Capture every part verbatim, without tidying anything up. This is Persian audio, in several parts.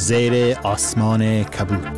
زیر آسمان کبود.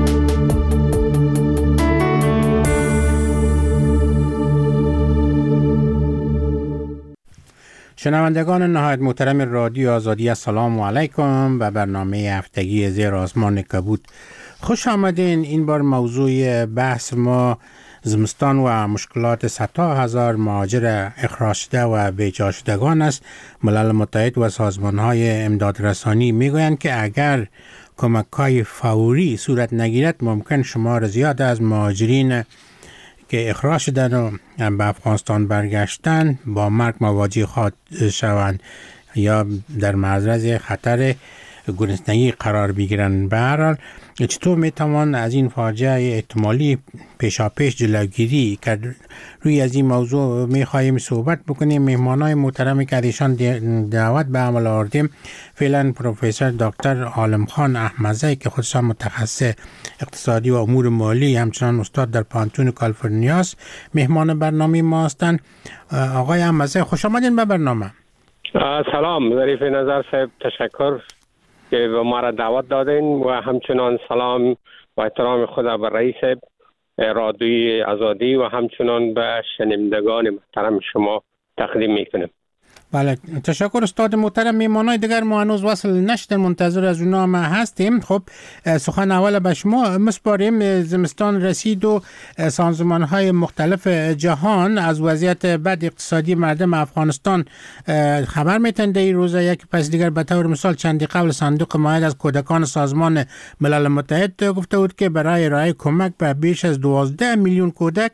شنوندگان نهایت محترم رادیو آزادی، السلام علیکم و برنامه هفتگی زیر آسمان کبود خوش آمدین. این بار موضوع بحث ما زمستان و مشکلات صدها هزار مهاجر اخراج شده و بیجا شدگان است. ملل متحد و سازمان‌های امدادرسانی میگویند که اگر کمک‌های فوری صورت نگیرد ممکن شمار زیاد از مهاجرین که اخراج شدن و به افغانستان برگشتن با مرگ مواجه خواهد شوند یا در معرض خطر گرسنگی قرار بگیرند. به هر حال چطور میتوان از این فاجعه احتمالی پیشاپیش جلوگیری کرد؟ روی از این موضوع میخواهیم صحبت بکنیم. مهمانای محترمی که ایشان دعوت به عمل آوردیم فعلا پروفسور دکتر عالمخان احمدزی که خودشان متخصص اقتصادی و امور مالی همچنان استاد در پانتون کالیفرنیا است مهمان برنامه ما هستند. آقای احمدزی خوش آمدین به برنامه. سلام ظریف نظر صاحب، تشکر که به ما را دعوت دادین و همچنان سلام و احترام خدا به رئیس رادیوی آزادی و همچنان به شنوندگان محترم شما تقدیم میکنم. بله تشکر استاد محترم. میمانای دیگر ما هنوز وصل نشدن، منتظر از اونا ما هستیم. خب سخن اول به شما مسپاریم. زمستان رسید و سازمان‌های مختلف جهان از وضعیت بد اقتصادی مردم افغانستان خبر میتن. در این روزا یک پس دیگر به طور مثال چندی قبل صندوق معاهد از کودکان سازمان ملل متحد گفته بود که برای ارائه کمک به بیش از دوازده میلیون کودک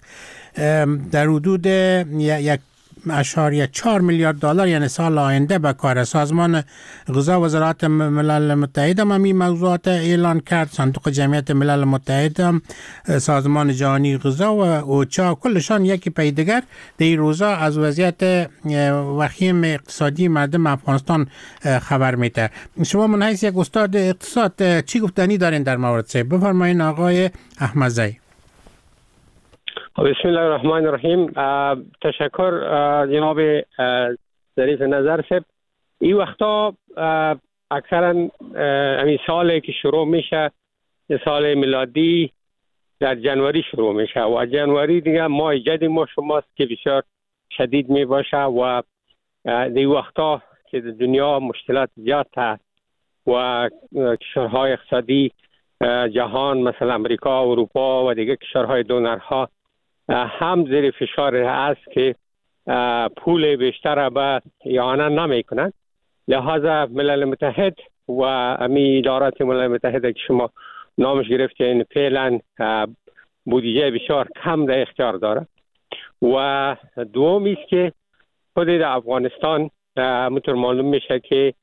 در حدود یک اشاریه چهار میلیارد دلار یعنی سال آینده به کار. سازمان غذا وزارت ملل متحد هم این موضوعات اعلان کرد. صندوق جمعیت ملل متحد هم، سازمان جهانی غذا و اوچا کلشان یکی پی دیگر در این روزا از وضعیت وخیم اقتصادی مردم افغانستان خبر میده. شما من حیث یک استاد اقتصاد چی گفتنی دارین در مورد سه؟ بفرمایین آقای احمدزی. بسم الله الرحمن الرحیم. تشکر جناب ظریف نظر صاحب. این وقتا اکثرا همین سالی که شروع میشه سال میلادی در جنوری شروع میشه و جنوری دیگه ماه جدید ما شماست که بسیار شدید می باشه و این وقتا که دنیا مشکلات زیاد هست و کشورهای اقتصادی جهان مثل امریکا، اروپا و دیگه کشورهای دونرها هم زیر فشار است که پول بیشتر به اعانه نمی کنند. لحاظا ملل متحد و امی ادارات ملل متحد که شما نامش گرفتین فعلا بودجه بسیار کم در اختیار داره و دومی است که خود در افغانستان همونطور معلوم میشه که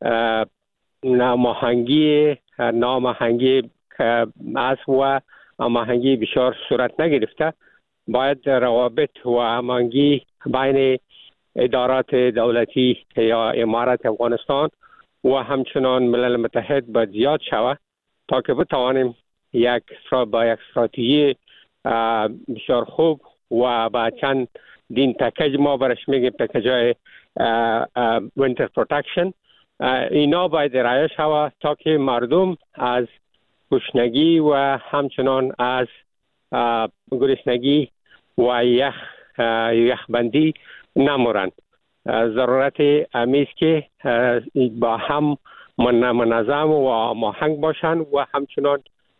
ناماهنگی ناماهنگی است و ناماهنگی بسیار صورت نگرفته. باید روابط و هماهنگی بین ادارات دولتی یا امارات افغانستان و همچنان ملل متحد باید زیاد شود تا که بتوانیم یک با یک استراتژی بسیار خوب و با چند دین پکیج ما برش میگیم پکیج‌های وینتر پروتکشن اینا باید رعایت شود تا که مردم از گشنگی و همچنان از گرسنگی و یخ یخبندی نمورند. ضرورت امیز که با هم منظم و ماهنگ باشند و همچنان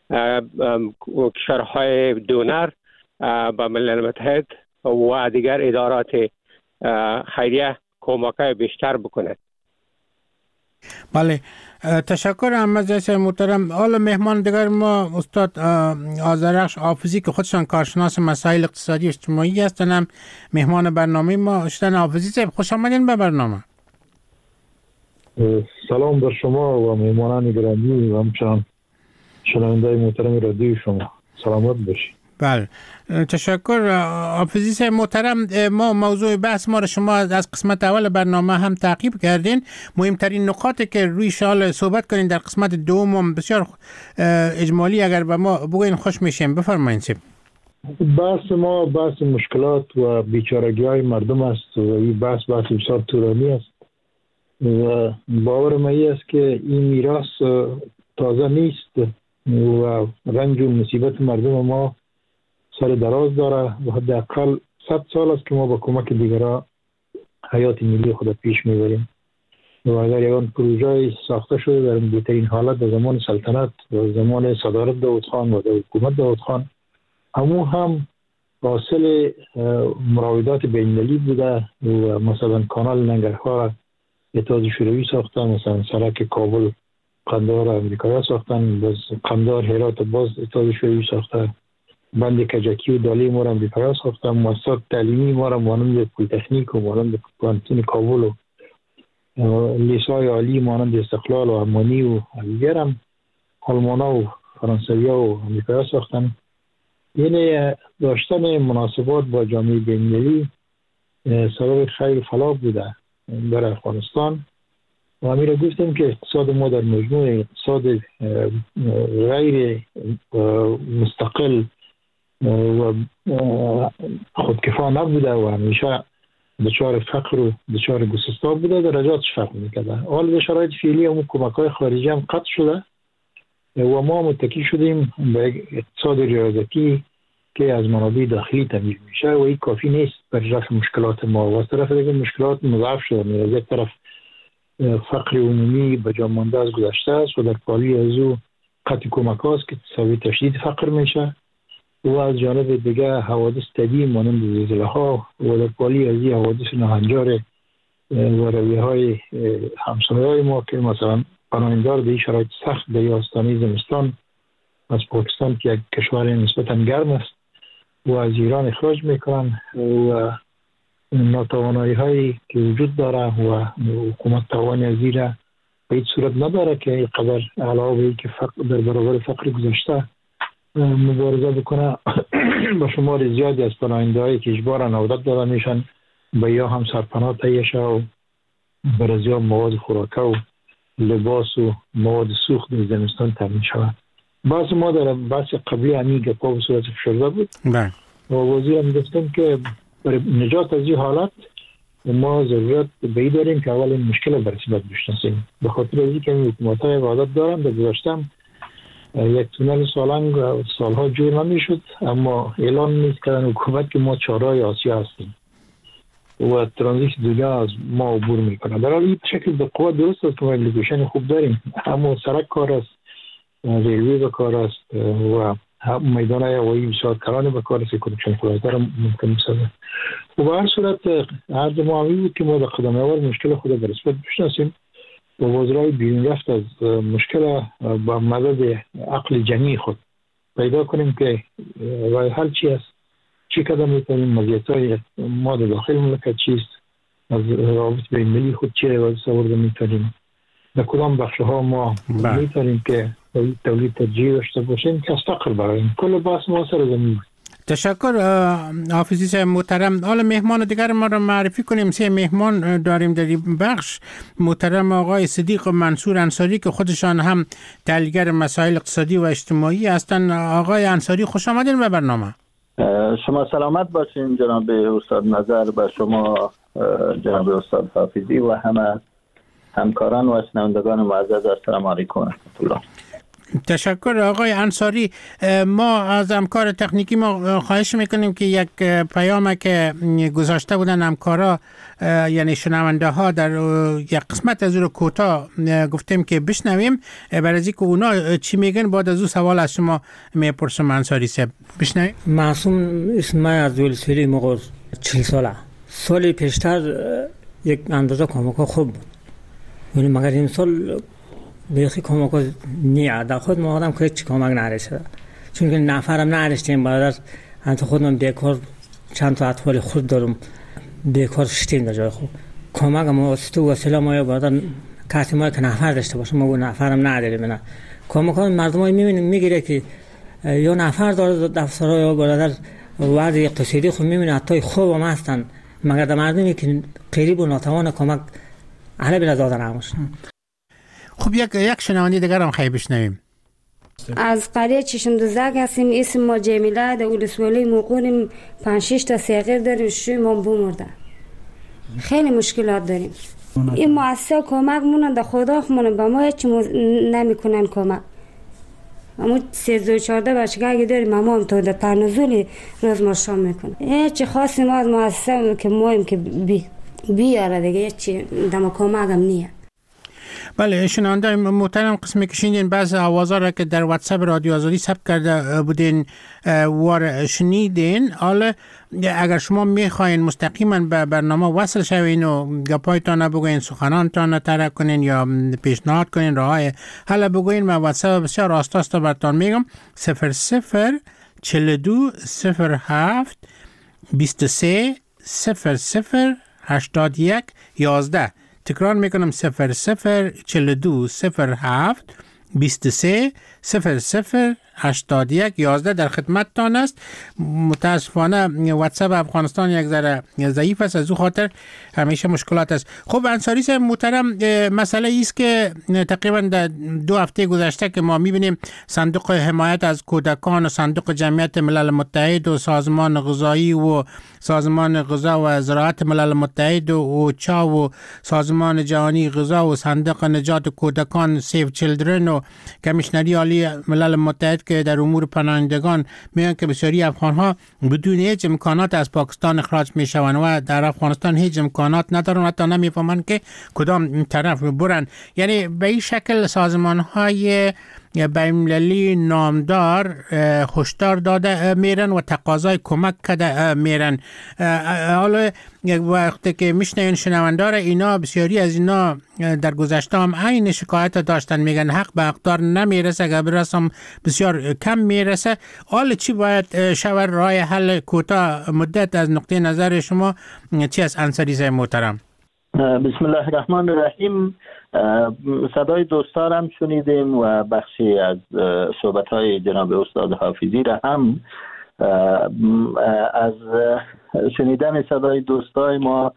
کشورهای دونر با ملل متحد و دیگر ادارات خیریه کمک‌های بیشتر بکنند. بله تشکر احمدزی محترم. حالا مهمان دیگر ما استاد آذرخش حافظی که خودشان کارشناس مسائل اقتصادی اجتماعی هستند هم مهمان برنامه ما. استاد حافظی صاحب خوش آمدین به برنامه. سلام بر شما و مهمانان گرامی و همچنان شنونده‌های محترم رادیو شما. سلامت باشید. بله تشکر حافظی صاحب محترم. ما موضوع بحث ما را شما از قسمت اول برنامه هم تعقیب کردین. مهمترین نکاتی که روی شال صحبت کنین در قسمت دوم بسیار اجمالی اگر به ما بگوین خوش میشیم. بفرمایید صاحب. بحث ما بحث مشکلات و بیچارگی های مردم است و این بحث بحث بسیار طولانی است و باور من است که این میراث تازه نیست و رنج و مصیبت مردم ما سر دراز داره و حداقل صد سال است که ما با کمک دیگران حیات ملی خود پیش میبریم و اگر یکان پروژه ساخته شده در بهترین حالت در زمان سلطنت و زمان صدارت داود خان و در حکومت داود خان، همو هم حاصل مراودات بین‌المللی بوده و مثلا کانال ننگرهار اتحاد شوروی ساختن، مثلا سرک کابل قندهار امریکایی ساختن، باز قندهار هرات باز اتحاد شوروی ساخته، بند کجکی و دالی ما را امریکایی ساختن، مؤسسات تعلیمی ما را مانند پلی‌تکنیک و مانند پوهنتون کابل و لیسای عالی مانند استقلال و امانی و دیگر هم آلمانا و فرانسویا و امریکایی ساختن. یعنی داشتن مناسبات با جامعه بین‌المللی سبب خیر فلاح بوده در افغانستان و همین را گفتیم که اقتصاد ما در مجموع اقتصاد غیر مستقل و خودکفا نبوده و همیشه دچار فقر و دچار گسستا بوده، درجاتش فرق میکرده. حال به شرایط فعلی هم کمک‌های خارجی هم قطع شده و ما متکی شدیم به اقتصاد ریاضتی که از منابع داخلی تامین میشه و این کافی نیست برای رفع مشکلات ما و از طرف دیگه مشکلات مضاعف شده. از یک طرف فقر عمومی به جا مانده از گذشته است و در پالی از او قطع کمک است که تساوی تشدید فقر میشه و از جانب دیگه حوادث طبیعی مانند زلزله ها و در پالی از این حوادث ناهنجار و رویه های همسایه های ما که مثلا پناهندگان به شرایط سخت در آستانه زمستان از پاکستان که یک کشور نسبتا گرم است و از ایران اخراج میکنن و ناتوانایی هایی که وجود داره و حکومت توانی از این به هیچ صورت نداره که اینقدر علاوه ای که فقر در برابر فقر گذشته مبارزه بکنه. با شمار زیادی از پناهنده‌هایی که اجبارا عودت دادن میشن به یا هم سرپناه تهیه شه و برای مواد خوراکه و لباس و مواد سوخت در زمستان تامین شود. بعض ما در بحث قبلی همی گپا به صورت فشرده بود و وزیر هم گفتم که برای نجات از این حالت ما ضرورت به این داریم که اول این مشکل برسیبت بشناسیم. به خاطر از این که حکومت های عادت دارن در گذاشتم یک تونل سالنگ سالها جور نمی شد، اما اعلان نیست کردن حکومت که ما چهارراه آسیا هستیم و ترانزیت دیگه از ما عبور میکنه. در حال این شکل به قوت درست است که ما لوکیشن خوب داریم، اما سرک کار است، ریلوی به کار است و میدان هوایی بسیار کرانه به کار است، کنکشن فرایتر ممکن بسازه. و به هر صورت عرض ما همی بود که ما به قدم اول مشکل خود به رسمیت بشناسیم و وزرای بیرون رفت از مشکل با مدد عقل جمعی خود پیدا کنیم که راه حل چی است، چی قدم میتونیم، مزیت‌های ما در داخل مملکت چیست، از روابط بین‌المللی خود چی روابط آورده میتونیم، در کدام بخش‌ها ما میتونیم که تولید ترجیح داشته باشیم که از فقر براییم. کل بحث ما سر زمین بود. تشکر حافظی صاحب محترم. حالا مهمان دیگر ما را معرفی کنیم. سه مهمان داریم در این بخش. محترم آقای صدیق منصور انصاری که خودشان هم تحلیلگر مسائل اقتصادی و اجتماعی هستند. آقای انصاری خوش آمدین به برنامه. شما سلامت باشین جناب استاد نظر، به شما جناب استاد حافظی و همه همکاران و شنوندگان معزز السلام علیکم و رحمت الله. تشکر آقای انصاری. ما از همکار تکنیکی ما خواهش میکنیم که یک پیام که گذاشته بودن همکارا یعنی شنونده ها در یک قسمت از او رو کوتاه گفتیم که بشنویم، برای از اینکه اونا چی میگن بعد از او سوال از شما میپرسم. انصاری صاحب بشنویم. معصوم اسم از ولسری مقر چهل ساله سال پیشتر یک اندازه کمک خوب بود، ولی مگر این سال بیخی کمک نیه در خود ما آدم که چی کمک نرسیده، چون که نفرم نرسیدیم برادر. انت خودم بیکار چند تا اطفال خود دارم بیکار شدیم در جای خوب. کمک ما واسطه وسیله ما برادر کسی ما که نفر داشته باشه، ما نفرم نداریم. نه کمک ها مردم ها میبینیم میگیره که یا نفر داره دفترها یا برادر وضع اقتصادی خود میبینه حتی خوب هم هستن، مگر در مردمی که قریب و ناتوان کمک اهل بلا دادن همش. خب یک یک شنونده دیگر هم خیلی بشنویم. از قریه چشم دوزک هستیم. اسم ما جمیله، در ولسوالی موقعیم پنج شش تا صغیر داریم، شوی ما بمرده. خیلی مشکلات داریم. این مؤسسه کمک مونن در خدا خمونه به ما هیچ نمیکنن کمک. اما سیزده و چهارده بچگاه اگه داریم اما هم تا در پرنزولی روز ما شام میکنه. هیچی خاصی ما از مؤسسه که مایم که بی بیاره دیگه هیچی دم کمک هم نیه. بله شنونده محترم، قسمی که شنیدین بعض آوازها را که در واتساپ رادیو آزادی ثبت کرده بودین و شنیدین. حالا اگر شما میخواین مستقیما به برنامه وصل شوین و گپایتان بگوین، سخنانتان طرح کنین یا پیشنهاد کنین، راهای حالا بگوین، من واتساپ بسیار راستاست براتون میگم صفر صفر چهل و دو صفر هفت بیست و سه صفر صفر هشتاد و یک یازده. تکرار میکنم صفر صفر چهل و دو صفر هفت بیست و سه صفر صفر هشتاد و یک یازده در خدمتتان است. متاسفانه واتساپ افغانستان یک ذره ضعیف است، از او خاطر همیشه مشکلات است. خب انصاری صاحب محترم، مسئله است که تقریبا در دو هفته گذشته که ما میبینیم صندوق حمایت از کودکان و صندوق جمعیت ملل متحد و سازمان غذایی و سازمان غذا و زراعت ملل متحد و اوچا و سازمان جهانی غذا و صندوق نجات کودکان سیو چیلدرن و کمیشنری عالی ملل متحد که در امور پناهندگان میگن که بسیاری افغان‌ها بدون هیچ امکانات از پاکستان اخراج میشوند و در افغانستان هیچ امکانات ندارن، حتی نمیفهمن که کدام طرف برن. یعنی به این شکل سازمان‌های بین‌المللی نامدار هشدار داده میرن و تقاضای کمک کرده میرن. حالا یک وقتی که میشنین شنوندار اینا، بسیاری از اینا در گذشته هم عین شکایت داشتن، میگن حق به حقدار نمیرسه، اگر برسم بسیار کم میرسه. حالا چی باید شود؟ راه حل کوتاه مدت از نقطه نظر شما چی است انصاری صاحب محترم؟ بسم الله الرحمن الرحیم. صدای دوستارم شنیدیم و بخشی از صحبت‌های جناب استاد حافظی را هم از شنیدن صدای دوستای ما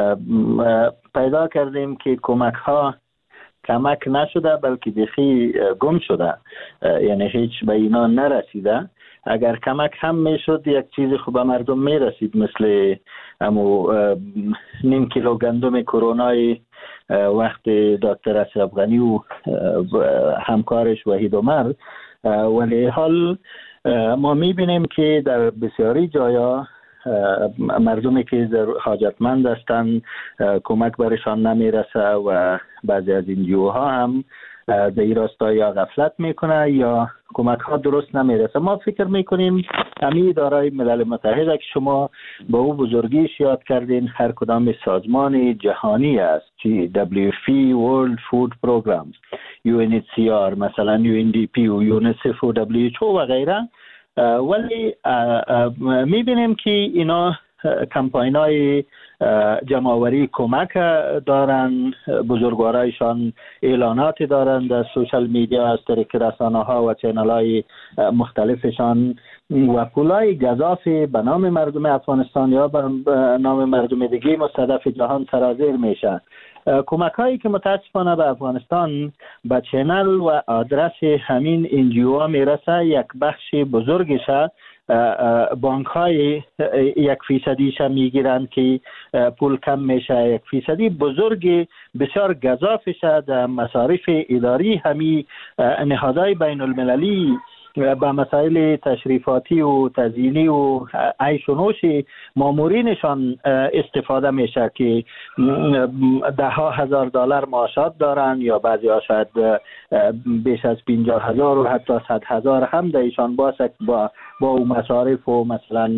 پیدا کردیم که کمک ها کمک نشده بلکه بیخی گم شده، یعنی هیچ به اینا نرسیده. اگر کمک هم میشد یک چیز خوب به مردم میرسید، مثل امو نیم کیلو گندم کرونای وقت دکتر اشرف غنی و همکارش وحید عمر. ولی حال ما میبینیم که در بسیاری جایا مردمی که حاجتمند هستند کمک برشان نمیرسه و بعضی از این جوها هم در این راستا یا غفلت میکنه یا کمک ها درست نمیرسه. ما فکر میکنیم همین اداره ملل متحد که شما با او بزرگیش یاد کردین، هر کدام سازمان جهانی است، چی دبلیو اف پی World Food Program، یو ان اچ سی آر مثلا، یو ان دی پی و یونیسف و دبلیو اچ او و غیره. ولی میبینیم که اینا کمپاین های جمعآوری کمک دارن، بزرگوارایشان اعلانات دارن در سوشال میدیا از طریق رسانه ها و چینل های مختلفشان و پولای گزاف به نام مردم افغانستان یا به نام مردم دیگه مستضعف جهان سرازیر میشه. کمک هایی که متاسفانه به افغانستان به چینل و آدرس همین انجیو ها میرسه، یک بخش بزرگشه بانک های یک فیصدیش میگیرند که پول کم میشه، یک فیصدی بزرگ بسیار گزافشه در مصارف اداری همی نهادهای بین المللی با مسائل تشریفاتی و تزیینی و عیش و نوش مامورینشان استفاده میشه که ده ها هزار دلار معاشات دارن یا بعضی ها شاید بیش از پنجاه هزار و حتی صد هزار هم دایشان باشه با با مصارف و مثلا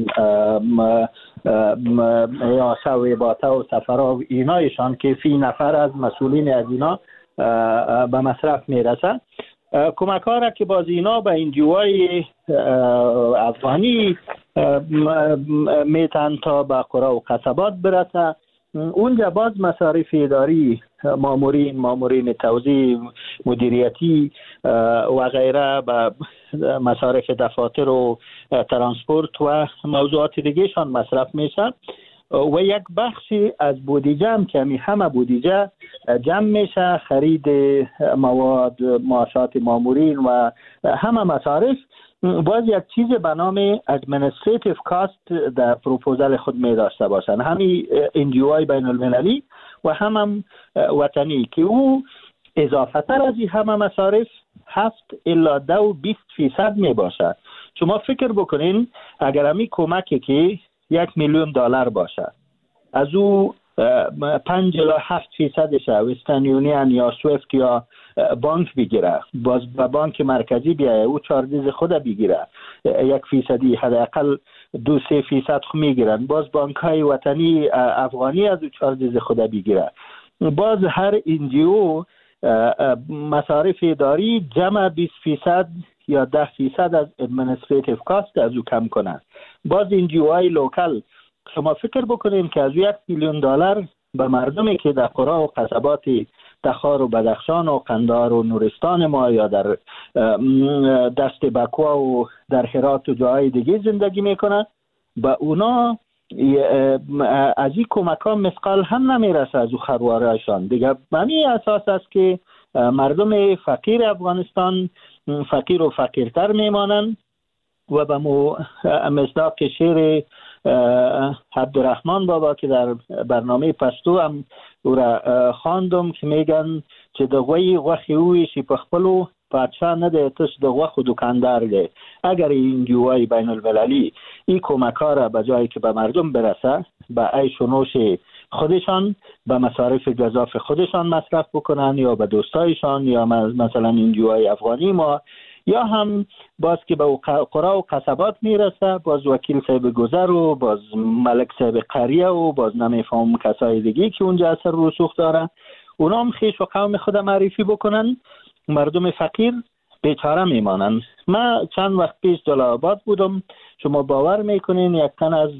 یا شویباته و سفرها و اینایشان که فی نفر از مسئولین از اینا به مصرف میرسه. کمک ها را که باز اینا به انجیوهای افغانی میتن تا به قرى و قصبات برسه، اونجا باز مصارف اداری، مامورین مامورین توزیع، مدیریتی و غیره به مصارف دفاتر و ترانسپورت و موضوعات دیگه شان مصرف میشه و یک بخشی از بودجه هم که همی همه بودجه جمع میشه خرید مواد، معاشات مامورین و همه مصارف. باز یک چیز به نام administrative cost در پروپوزال خود می داشته باشن، همین انجیوهای بین المللی و هم, هم وطنی که او اضافتر از این همه مصارف هفت الا دو بیست فیصد می باشد. شما فکر بکنین اگر همی کمکی که یک میلیون دلار باشه، از او پنج الا هفت فیصدش وسترن یونین یا سویفت یا بانک بگیره، باز به بانک مرکزی بیایه او چارجز خود بگیره یک فیصدی، حداقل دو سه فیصد خود میگیرن، باز بانک های وطنی افغانی از او چارجز خود بگیره، باز هر انجیو مصارف اداری جمع بیست فیصد یا ده فیصد از ادمنستریتیو کاست از او کم کنند. باز انجیو های لوکال شما فکر بکنین که از یک میلیون دلار به مردمی که در قرى و قصبات تخار و بدخشان و قندهار و نورستان ما یا در دشت بکوا و در هرات و جاهای دیگه زندگی میکنن، به اونا از این کمک ها مثقال هم نمیرسه از او خروارهشان. دیگه بمی اساس است که مردم فقیر افغانستان فقیر و فقیرتر میمانند و به مصداق شعر عبدالرحمن بابا که در برنامه پشتو هم او را خواندم که میگن چې د غوی غوښې وویشي په خپلو پادشاه نه دی تش د غوښو دکاندار دی. اگر این جوای بین المللی این کمک ها را به جایی که به مردم برسه به عیش و نوش خودشان به مصارف گزاف خودشان مصرف بکنن یا به دوستایشان یا مثلا این جوای افغانی ما، یا هم باز که به قرى و قصبات میرسه باز وکیل صاحب گذر و باز ملک صاحب قریه و باز نمیفهم کسای دیگه که اونجا اثر رسوخ داره، اونا هم خیش و قوم خود معرفی بکنن، مردم فقیر بیچاره میمانن. من چند وقت پیش جلال‌آباد بودم، شما باور میکنین یک تن از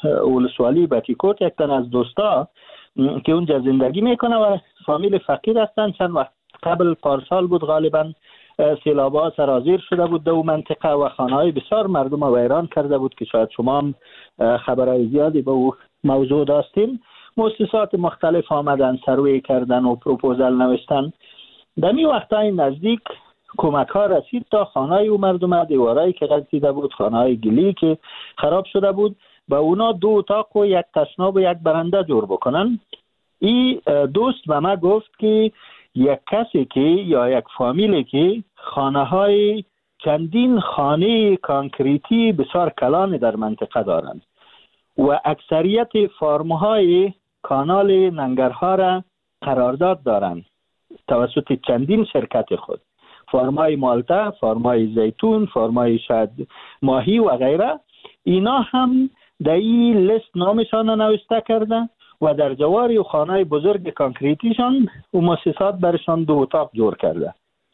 ولسوالی بتیکوت، یک تن از دوستا که اونجا زندگی میکنه و فامیل فقیر هستن، چند وقت قبل پارسال بود غالبا سیلاب‌ها سرازیر شده بود در منطقه و خانه‌های بسیار مردم رو ویران کرده بود که شاید شما هم خبرهای زیادی به او موضوع داشتین. مؤسسات مختلف آمدن سروی کردن و پروپوزل نوشتن. در می وقتای نزدیک کمک ها رسید تا خانه‌های او مردم، دیوارایی که غلطیده بود، خانه‌های گلی که خراب شده بود، با اونا دو اتاق و یک تشناب و یک برنده جور بکنن. این دوست به ما گفت که یک کسی که یا یک فامیلی که خانه های چندین خانه کانکریتی بسیار کلان در منطقه دارند و اکثریت فارم های کانال ننگرها را قرارداد دارند توسط چندین شرکت خود، فارم های مالتا، فارم های زیتون، فارم های شاید ماهی و غیره. اینا هم در این لیست نامشان نوشته کرده و در جواری و خانه بزرگ کانکریتیشان و مؤسسات برشان دو اتاق جور کرده.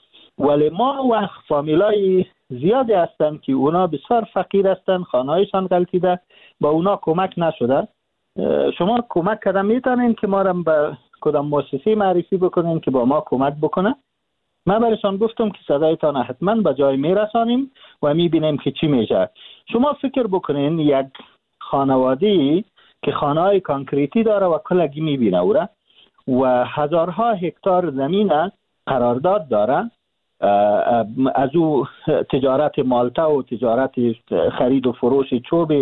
ولی ما و فامیلای زیادی هستند که اونا بسیار فقیر هستند، خانهایشان غلطیده، با اونا کمک نشده. شما کمک کردن میتونین که ما را به کدام مؤسسه معرفی بکنین که با ما کمک بکنه؟ من برشان گفتم که صدایتان حتما به جای میرسانیم و میبینیم که چی میشه. شما فکر بکنین یک خانواده که خانه‌های کانکریتی داره و کلگی میبینه او را و هزارها هکتار زمین قرارداد داره، از او تجارت مالتا و تجارت خرید و فروش چوب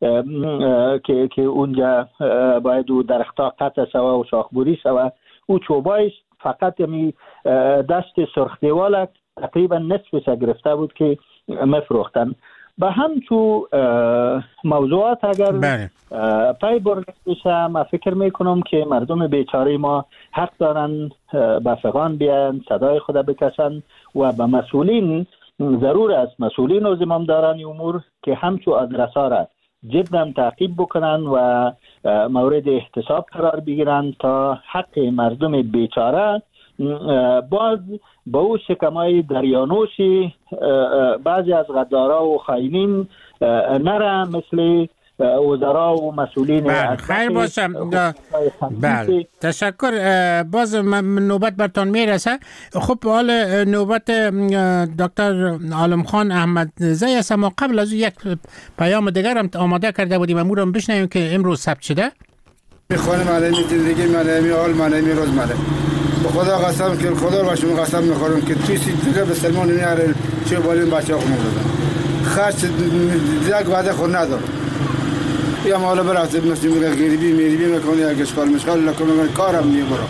که که اونجا باید او درختها قطع سوا و شاخبوری سوا، او چوبایش فقط می دست سرخ دیوالک تقریبا نصفش گرفته بود که مفروختن. به همچو موضوعات اگر پای برده بشه، من فکر میکنم که مردم بیچاره ما حق دارن به فغان بیان، صدای خود بکشن و به مسئولین ضرور است، مسئولین و زمامداران امور که همچو آدرسا را جدا تعقیب بکنن و مورد احتساب قرار بگیرن تا حق مردم بیچاره باز با او شکمای دریانوشی بعضی از غدارا و خائنین نره مثل وزرا و مسئولین. خیر باشم. بله تشکر. باز نوبت برتان میرسه. خب حال نوبت دکتر عالم خان احمد زی است، ما قبل از یک پیام دیگر هم آماده کرده بودیم امور هم بشنویم که امروز ثبت شده. خانم علیمی زندگی معنی حال معنی روز معنی به خدا قسم که خدا رو شما قسم میخورم که توی دیگه به سلمان نمیاره چه بالین بچه‌ها خونه دادن خرج یک وعده خود ندارم. یا مالا برات مثل میگه غریبی میریبی میکنه یا اشکال مشکل لکن من کارم میبرم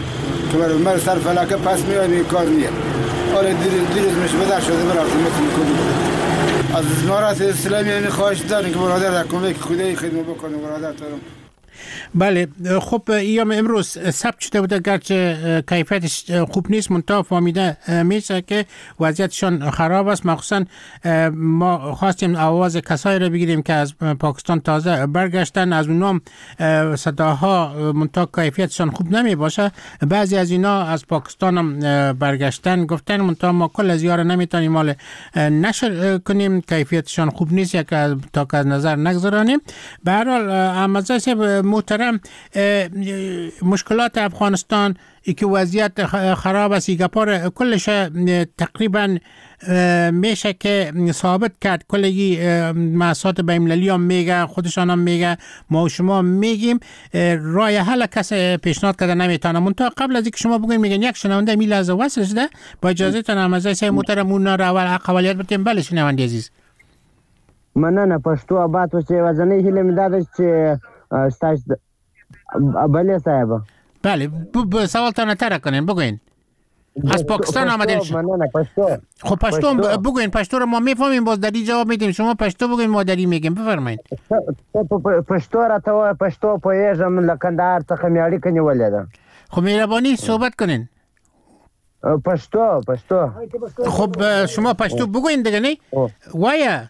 که برای مر سر فلکه پس میاد این کار نیه. حالا دیروز دیروز مش بدر شده برای مثل کنیم. از امارات اسلامی یعنی خواهش داریم که برادر در کمک خدایی خدمت بکنه برادر ترم. بله خب ایام امروز ثبت شده بوده گرچه کیفیتش خوب نیست منتها فهمیده میشه که وضعیتشان خراب است. مخصوصا ما خواستیم آواز کسایی رو بگیریم که از پاکستان تازه برگشتن، از اونام صداها منتها کیفیتشان خوب نمی باشه. بعضی از اینا از پاکستان هم برگشتن گفتن منتها ما کل از یار نمیتونیم مال نشر کنیم، کیفیتشان خوب نیست یک تا که از نظر نگذارانیم. به هر حال امازه محترم مشکلات افغانستان ای که وضعیت خراب است گپار کلش تقریبا میشه که ثابت کرد. کلی مؤسسات بین‌المللی هم میگه، خودشان هم میگه، ما و شما میگیم راه حل کسی پیشنهاد کرده نمیتونه. منتها قبل از اینکه شما بگین میگن یک شنونده می لحظه وصل شده با اجازه تان امازه محترم اون را اول اقوالیت بتیم. بله شنونده عزیز مننه. پښتو آباد او چې وزنی هیله مې دا ده چې ستاسو بله صاحب بله سوال تان تر کنین بگوین. از پاکستان آمدین شما. مننه پښتو. خب پښتو بگوین، پښتو رو ما میفهمیم باز دری جواب میدیم، شما پښتو بگوین ما دری میگیم. بفرمایید. پښتو راته وای، پښتو پوهیږم له کندهار څخه مې اړیکه نیولې ده. خب مهربانی صحبت کنین. پښتو پښتو خب شما پښتو بگوین دیگه نه وایا.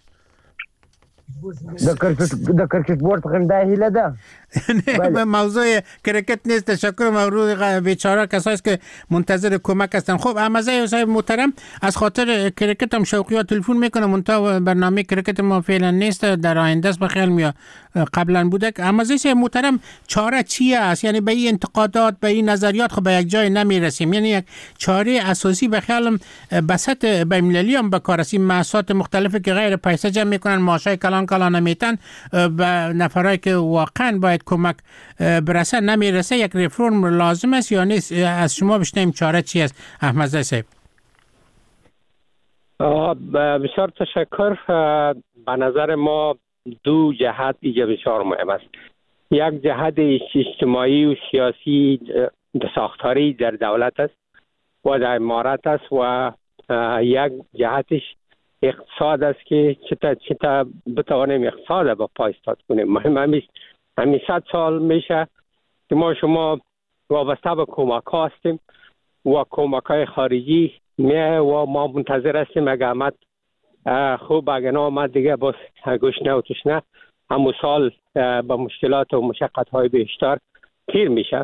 د کرکټ د کرکټ بورډ څخه دا هیله ده. نه موضوع کرکت نیست. تشکر مورد بیچاره کسایی است که منتظر کمک هستن. خب امازه صاحب محترم از خاطر کرکت هم شوقیات تلفن میکنه منتها برنامه کرکت ما فعلا نیست، در آینده است بخیال میاد قبلا بوده. امازه صاحب محترم چاره چیه است؟ یعنی به این انتقادات به این نظریات خب به یک جای نمیرسیم. یعنی یک چاره اساسی بخیالم بسط بین‌المللی هم به کار است. این مؤسسات مختلفی که غیر پیسه جمع میکنن ماشای کلان کلان میتن به نفرایی که واقعا باید کمک برسه نمیرسه. یک ریفرم لازم است یا نیست؟ از شما بشنویم چاره چی است احمدزاده صاحب. بسیار تشکر. به نظر ما دو جهت اینجا بسیار مهم است. یک جهت اجتماعی و سیاسی ساختاری در دولت است و در امارات است و یک جهتش اقتصاد است که چطور چطور بتوانیم اقتصاد با پای ایستاد کنیم. مهم همیست همین صد سال میشه که ما شما وابسته به کمک ها هستیم و کمک های خارجی میه و ما منتظر هستیم اگه آمد خوب، اگه نه آمد دیگه باز گشنه و تشنه همون سال با مشکلات و مشقت های بیشتر تیر میشه.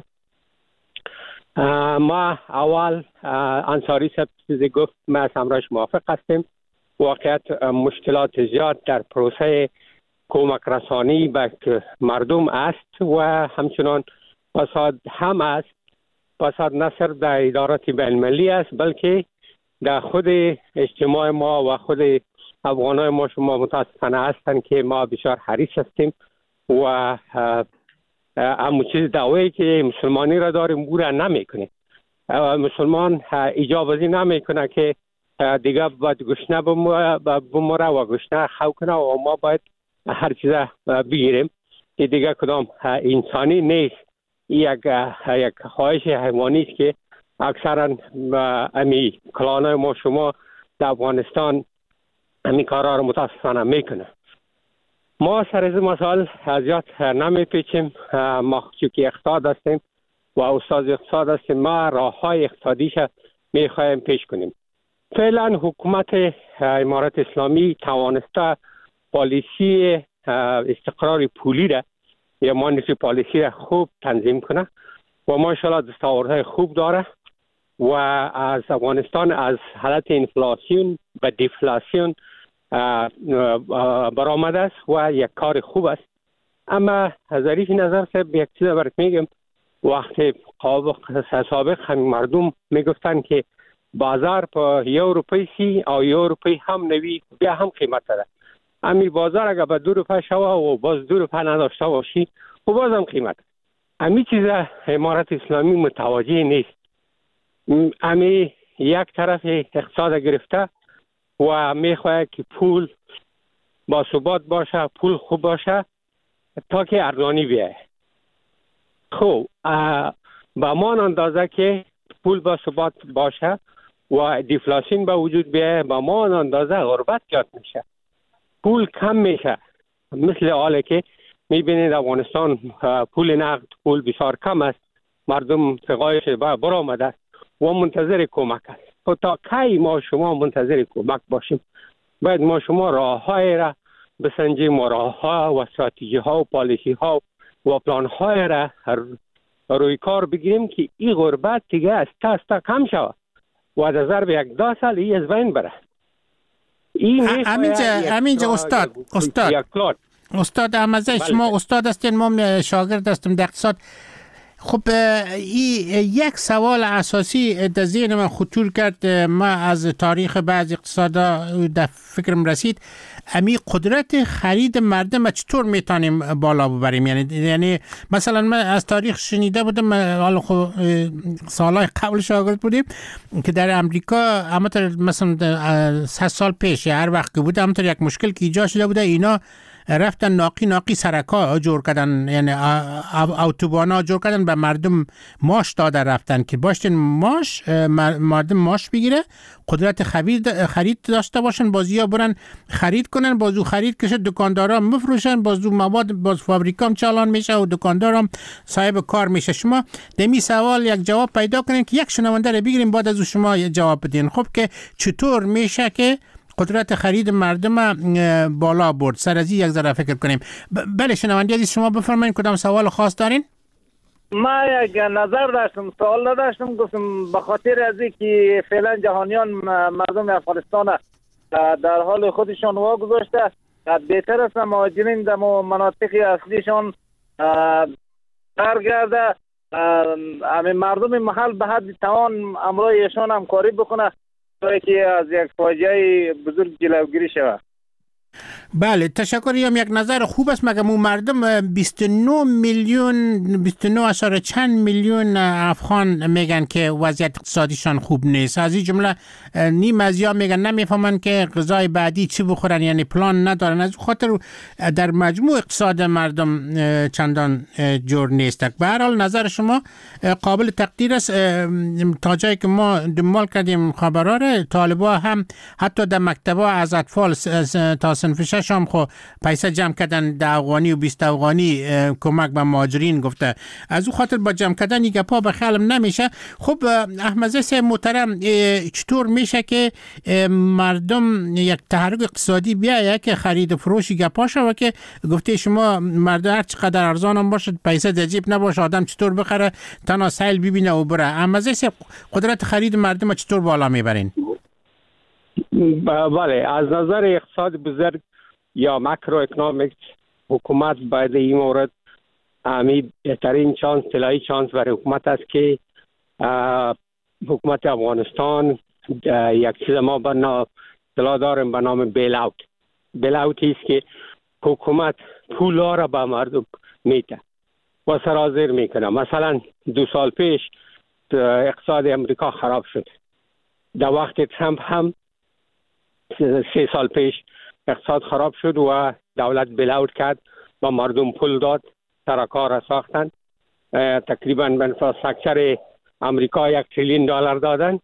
ما اول انصاری صاحب چیزی گفت، ما از همراهش موافق هستیم. واقعیت مشکلات زیاد در پروسه کمک رسانی به مردم است و همچنان فساد هم است. فساد نه صرف در ادارات بین‌المللی است بلکه در خود اجتماع ما و خود افغانای ما شما متاسفانه هستند که ما بسیار حریص هستیم و همون چیز دعوایی که مسلمانی را داریم او را نمیکنه. مسلمان اجابه نمیکنه که دیگه باید گشنه بموره و گشنه خو کنه و ما باید هر چیز بگیریم که دیگه کدام انسانی نیست. یک یک خواهش حیوانی است که اکثرا امی کلانای ما شما در افغانستان امی کارا رو متاسفانه میکنه. ما سر از مسائل زیاد نمیپیچیم. ما چونکه اقتصاد هستیم و استاد اقتصاد هستیم، ما راه های اقتصادیش میخوایم پیش کنیم. فعلا حکومت امارات اسلامی توانسته پالیسی استقرار پولی را یا مانیتری پالیسی را خوب تنظیم کنه و ماشاءالله دستاوردهای خوب داره و از افغانستان از حالت انفلاسیون و دیفلاسیون برآمده است و یک کار خوب است. اما ظریف نظر صاحب یک چیز برات میگم. وقتی سابق همین مردم میگفتن که بازار په یو روپۍ سی او یو روپۍ هم نوي بیا هم قیمت ده. امی بازار اگر به دو روپۍ شوه و باز دو روپۍ نداشته باشی و باز هم قیمت. امی چیز امارت اسلامی متوجه نیست. امی یک طرف اقتصاد گرفته و میخواه که پول با ثبات باشه، پول خوب باشه تا که ارزانی بیایه. خب با مان اندازه که پول با ثبات باشه و دیفلاسیون به وجود بیایه، با ما اندازه غربت زیاد میشه، پول کم میشه. مثل حاله که میبینید افغانستان پول نقد پول بسیار کم است، مردم تقایش برآمده و منتظر کمک است. خب تا کی ما شما منتظر کمک باشیم؟ باید ما شما راه های را بسنجیم و راه ها و استراتژی ها و پالیسی ها و پلان های را روی کار بگیریم که این غربت دیگه از تا تا کم شود و در ضرب یک دو سال این از بین بره. همینجا همینجا استاد استاد استاد احمدزی شما استاد هستین، ما شاگرد هستم در اقتصاد. خب این یک سوال اساسی در ذهن من خطور کرد، ما از تاریخ بعض اقتصادا در فکرم رسید، امی قدرت خرید مردم چطور میتونیم بالا ببریم؟ یعنی یعنی مثلا من از تاریخ شنیده بودم، حالا خب سالهای قبل شاگرد بودیم که در امریکا همونطور مثلا صد سال پیش هر وقت که بود همونطور یک مشکل که ایجاد شده بوده، اینا رفتن ناقی ناقی سرکا جور کردن، یعنی اتوبانا جور کردن، به مردم ماش داده رفتن که باشتین ماش مردم ماش بگیره، قدرت خرید خرید داشته باشن، بازیا برن خرید کنن، بازو خرید کشه، دکاندارا مفروشن، بازو مواد باز فابریکام چالان میشه و دکاندارام صاحب کار میشه. شما دمی سوال یک جواب پیدا کنین که یک شنونده رو بگیریم بعد از شما جواب بدین. خب که چطور میشه که قدرت خرید مردم بالا برد؟ سر از یک ذره فکر کنیم. بله شنونده عزیز شما بفرمایید کدام سوال خاص دارین؟ ما یک نظر داشتم، سوال داشتم، گفتم به خاطر از اینکه فعلا جهانیان مردم افغانستان در حال خودشان واگذاشته، بهتر است مهاجرین در مناطق اصلیشان برگرده، همین مردم محل به حد توان امرای ایشان همکاری بکنه تا که از یک فاجعه بزرگ جلوگیری شود. بله تشکر. هم یک نظر خوب است، مگه مو مردم بیست و نه میلیون بیست و نه اشاره چند میلیون افغان میگن که وضعیت اقتصادیشان خوب نیست، از این جمله نیم از یا میگن نمیفهمن که غذای بعدی چی بخورن، یعنی پلان ندارن، از خاطر در مجموع اقتصاد مردم چندان جور نیست. به هر حال نظر شما قابل تقدیر است. تا جایی که ما دنبال کردیم خبراره، طالبا هم حتی در مکتبا از اطفال تا صنف شش هم خو پیسه جمع کردن ده افغانی و بیست افغانی کمک به مهاجرین گفته، از او خاطر با جمع کردن یک پا به خلم نمیشه. خب احمدزی صاحب محترم، چطور میشه که مردم یک تحرک اقتصادی بیایه که خرید و فروشی گپا شوه که گفته شما مردم هر چقدر ارزان هم باشد پیسه در جیب نباشه، آدم چطور بخره تنها سیل ببینه و بره؟ احمدزی صاحب قدرت خرید مردم چطور بالا میبرین؟ بله، از نظر اقتصاد بزرگ یا ماکرو اکنومیکس حکومت باید این مورد امید بهترین چانس طلایی چانس برای حکومت است که حکومت افغانستان یک چیز ما به نام اطلاع داریم به نام بیل اوت. بیل اوت است که حکومت پولا را به مردم میده و سرازیر میکنه. مثلا دو سال پیش اقتصاد امریکا خراب شد، در وقت ترامپ هم سه سال پیش اقتصاد خراب شد و دولت بلاوت کرد و مردم پول داد، سرکار را ساختن، تقریبا به انفراستراکچر امریکا یک تریلیون دلار دادن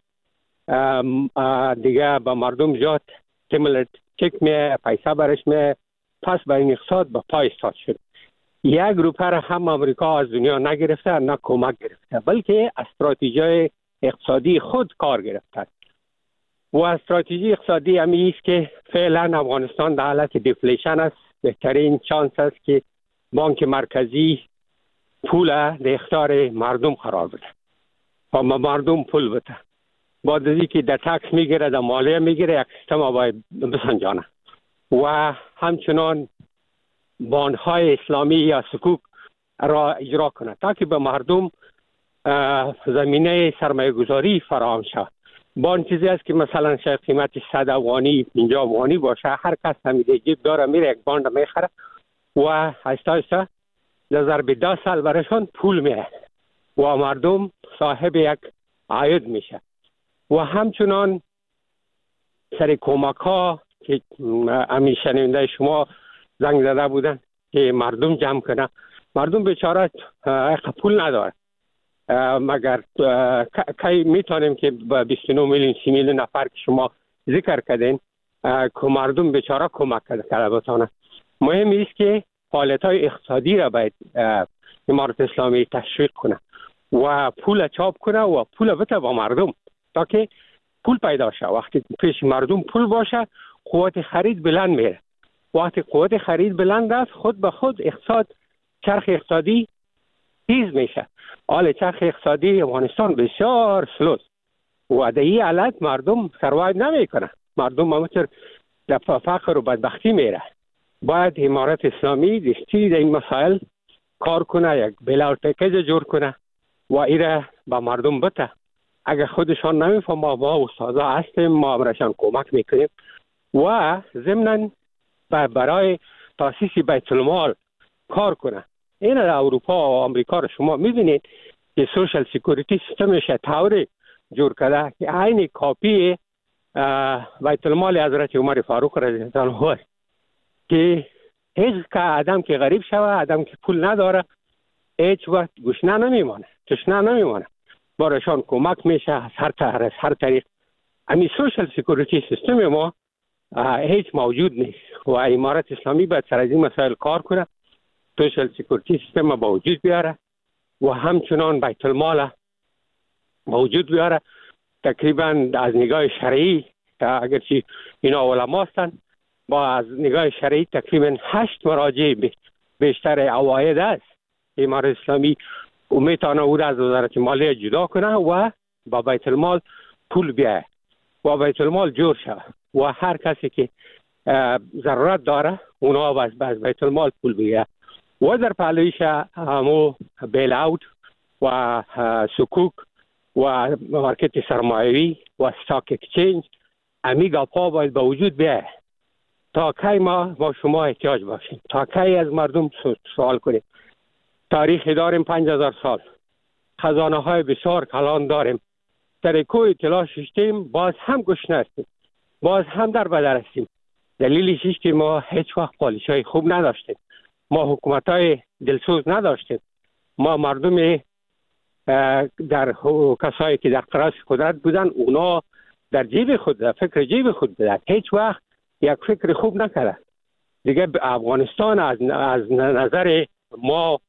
دیگه به مردم جات استیمولت چک می پیسه برش می، پس به این اقتصاد به پای استاد شد. یک روپه را هم امریکا از دنیا نگرفته، نه کمک گرفته، بلکه استراتژی اقتصادی خود کار گرفته و استراتژی اقتصادی همی است که فعلا افغانستان در حالت دیفلیشن است. بهترین چانس است که بانک مرکزی پول در اختیار مردم قرار بده و مردم پول بده، بعد از اینکه در تکس میگیره، در مالیه میگیره، یک سیستم باید بسنجانه و همچنان بانک‌های اسلامی یا صکوک را اجرا کنه تا که به مردم زمینه سرمایه گذاری فراهم شود. بان چیزی است که مثلا شاید قیمتش صد افغانی پنجاه افغانی باشه، هر کس همیده جیب داره میره یک باند میخره و آهسته آهسته در ضرب ده سال برایشان پول میره و مردم صاحب یک عاید میشه. و همچنان سر کمک ها که همین شنونده شما زنگ زده بودن که مردم جمع کنه، مردم بیچاره پول نداره مگر کی میتونیم که با بیست و نه میلیون سی میلیون نفر که شما ذکر کردین که مردم بیچاره کمک کرده بتانه. مهم است که فعالیت‌های اقتصادی را باید امارت اسلامی تشویق کنه و پول چاپ کنه و پول بده با مردم تا که پول پیدا شه. وقتی پیش مردم پول باشه قوت خرید بلند میره. وقتی قوت خرید بلند است خود به خود اقتصاد چرخ اقتصادی تیز میشه. حال چرخ اقتصادی افغانستان بسیار سلوست و در این حالت مردم سروایو نمیکنه. مردم همونطور در فقر و بدبختی میره. باید امارت اسلامی دستی در این مسائل کار کنه، یک بیل پکیج جور کنه و ایره به مردم بده. اگر خودشان نمیفهمه ما استادا هستیم، ما برایشان کمک میکنیم و ضمناً برای تاسیس بیت المال کار کنه. این در اروپا و آمریکا رو شما میبینید که سوشال سکیوریتی سیستمش طوری جور کرده که عین کاپی بیت المال حضرت عمر فاروق رضی الله عنه است که هیچ که آدم که غریب شوه، آدم که پول نداره هیچ وقت گشنه نمیمانه، تشنه نمیمانه، برایشان کمک میشه از هر طرف، هر طریق. امی سوشال سکیوریتی سیستم ما هیچ موجود نیست و امارت اسلامی باید سر از این مسائل کار کنه، سوشال سکیوریتی سیستم با وجود بیاره و همچنان بیت المال با وجود بیاره. تقریبا از نگاه شرعی اگرچه اینا علما هستن با از نگاه شرعی تقریبا هشت مراجع بیشتر عواید است. امارت اسلامی میتونه او از وزارت مالیه جدا کنه و با بیت المال پول بیاره و بیت المال جور شود و هر کسی که ضرورت داره اونا از بیت المال پول بیاره و در پهلویش همو بیل اوت و سکوک و مارکت سرمایوی و استاک اکسچنج امی گپا باید به وجود بیاره تا کی ما با شما احتیاج باشیم، تا کی از مردم سوال کنیم. تاریخی داریم پنج هزار سال، خزانه های بسیار کلان داریم، در کوی اطلاع ششتیم باز هم گشنه هستیم، باز هم در بدر هستیم. دلیلش است که ما هیچ وقت پالیسی های خوب نداشتیم، ما حکومت های دلسوز نداشتیم، ما مردم در کسایی که در قراس قدرت بودن اونا در جیب خود در فکر جیب خود بودن، هیچ وقت یک فکر خوب نکرده. دیگه افغانستان از از نظر ما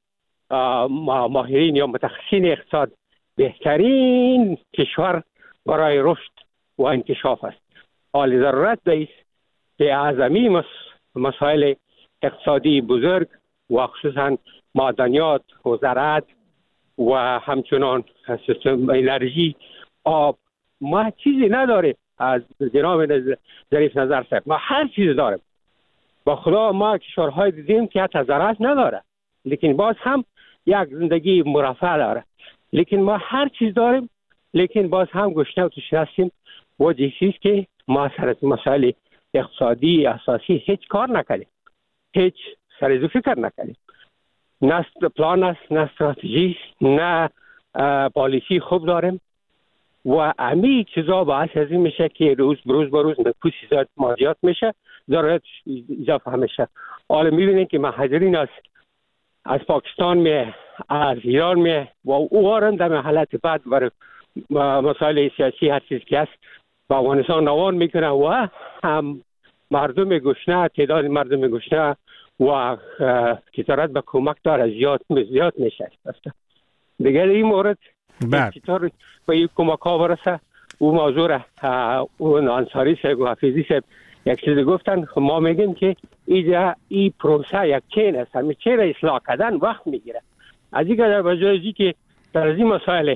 ماهرین یا متخصصین اقتصاد بهترین کشور برای رشد و انکشاف است. حال ضرورت است که اعظمی مسائل اقتصادی بزرگ و خصوصا معدنیات و زراعت و همچنان سیستم انرژی، آب، ما چیزی نداریم. از جناب ظریف نظر صاحب ما هر چیز داریم. با خدا ما کشورهای دیدیم که حتی زراعت نداره لیکن باز هم یک زندگی مرفه داره. لیکن ما هر چیز داریم لیکن باز هم گشنه و تشنه هستیم. و جیسیست که ما سر مسائل اقتصادی اساسی هیچ کار نکردیم، هیچ سرزو فکر نکردیم. نه پلان است، نه استراتژی، نه پالیسی خوب داریم و امی چیزا باعث از این میشه که روز بروز بروز نفوس زیاد مالیات میشه، ضرورت اضافه میشه. حالا میبینید که مهاجرین از از پاکستان می از ایران می و اوارن در حالت بعد بر مسائل سیاسی هر چیز که است با افغانستان روان میکنه و هم مردم گشنه، تعداد مردم گشنه و که ضرورت به کمک داره زیاد زیاد میشه. دیگر این مورد چطور به این کمک ها برسه او موضوع را اون انصاری صاحب و حفیظی صاحب یک چیز گفتن. ما میگیم که اینجا این پروسه یک چین است، همین چین را اصلاح کردن وقت میگیره. از این که بجای که در این مسائل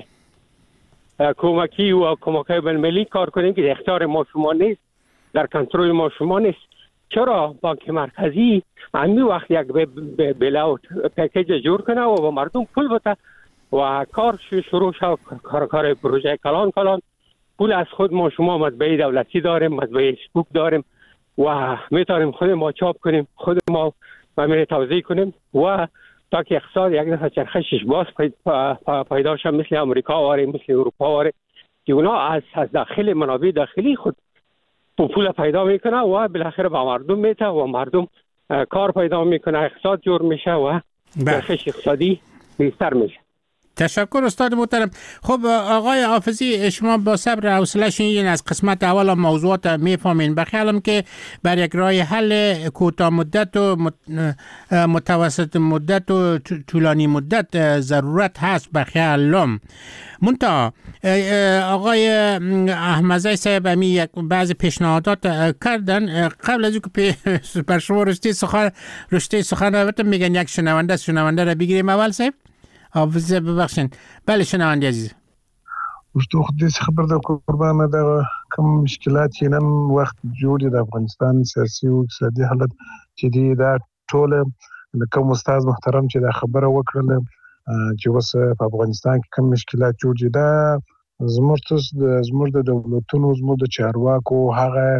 کمکی و کمک های بین‌المللی کار کنیم که اختیار ما شما نیست، در کنترل ما شما نیست، چرا بانک مرکزی همین وقت یک بلاوت پکیج جور کنه و با مردم پول بده و کار شروع شد، کار کار پروژه کلان کلان پول از خود ما شما مطبعه دولتی داریم، مطبعه سپوک داریم و میتونیم خود ما چاپ کنیم، خود ما ممنون توضیح کنیم و تا که اقتصاد یک دفعه چرخشش باز پیدا شد مثل امریکا واره، مثل اروپا واره که اونا از از داخل منابع داخلی خود پول پیدا میکنه و بالاخره با مردم میته و مردم کار پیدا میکنه، اقتصاد جور میشه و چرخش اقتصادی بهتر میشه. تشکر استاد محترم. خب آقای حافظی، شما با صبر و حوصله شنیدین از قسمت اول موضوعات میفهمین. بخیالم که بر یک راه حل کوتاه مدت و متوسط مدت و طولانی مدت ضرورت هست بخیالم. منتها آقای احمدزی صاحب امی یک بعض پیشنهادات کردن. قبل از اینکه بر شما رشته سخن رشته سخن البته میگن یک شنونده شنونده را بگیریم اول صاحب. حافظه ببخشین. بله شنونده عزیز. وشتو خودی خبر ده قربان ده کم مشکلات نن وخت جوړ د افغانستان سیاسي او اقتصادي حالت چې دی دا ټول کوم استاد محترم چې دا خبره وکړله چې اوس په افغانستان کې کوم مشکلات جوړ دي دا زموږ زموږ د دولتونو زموږ د چارواکو هغه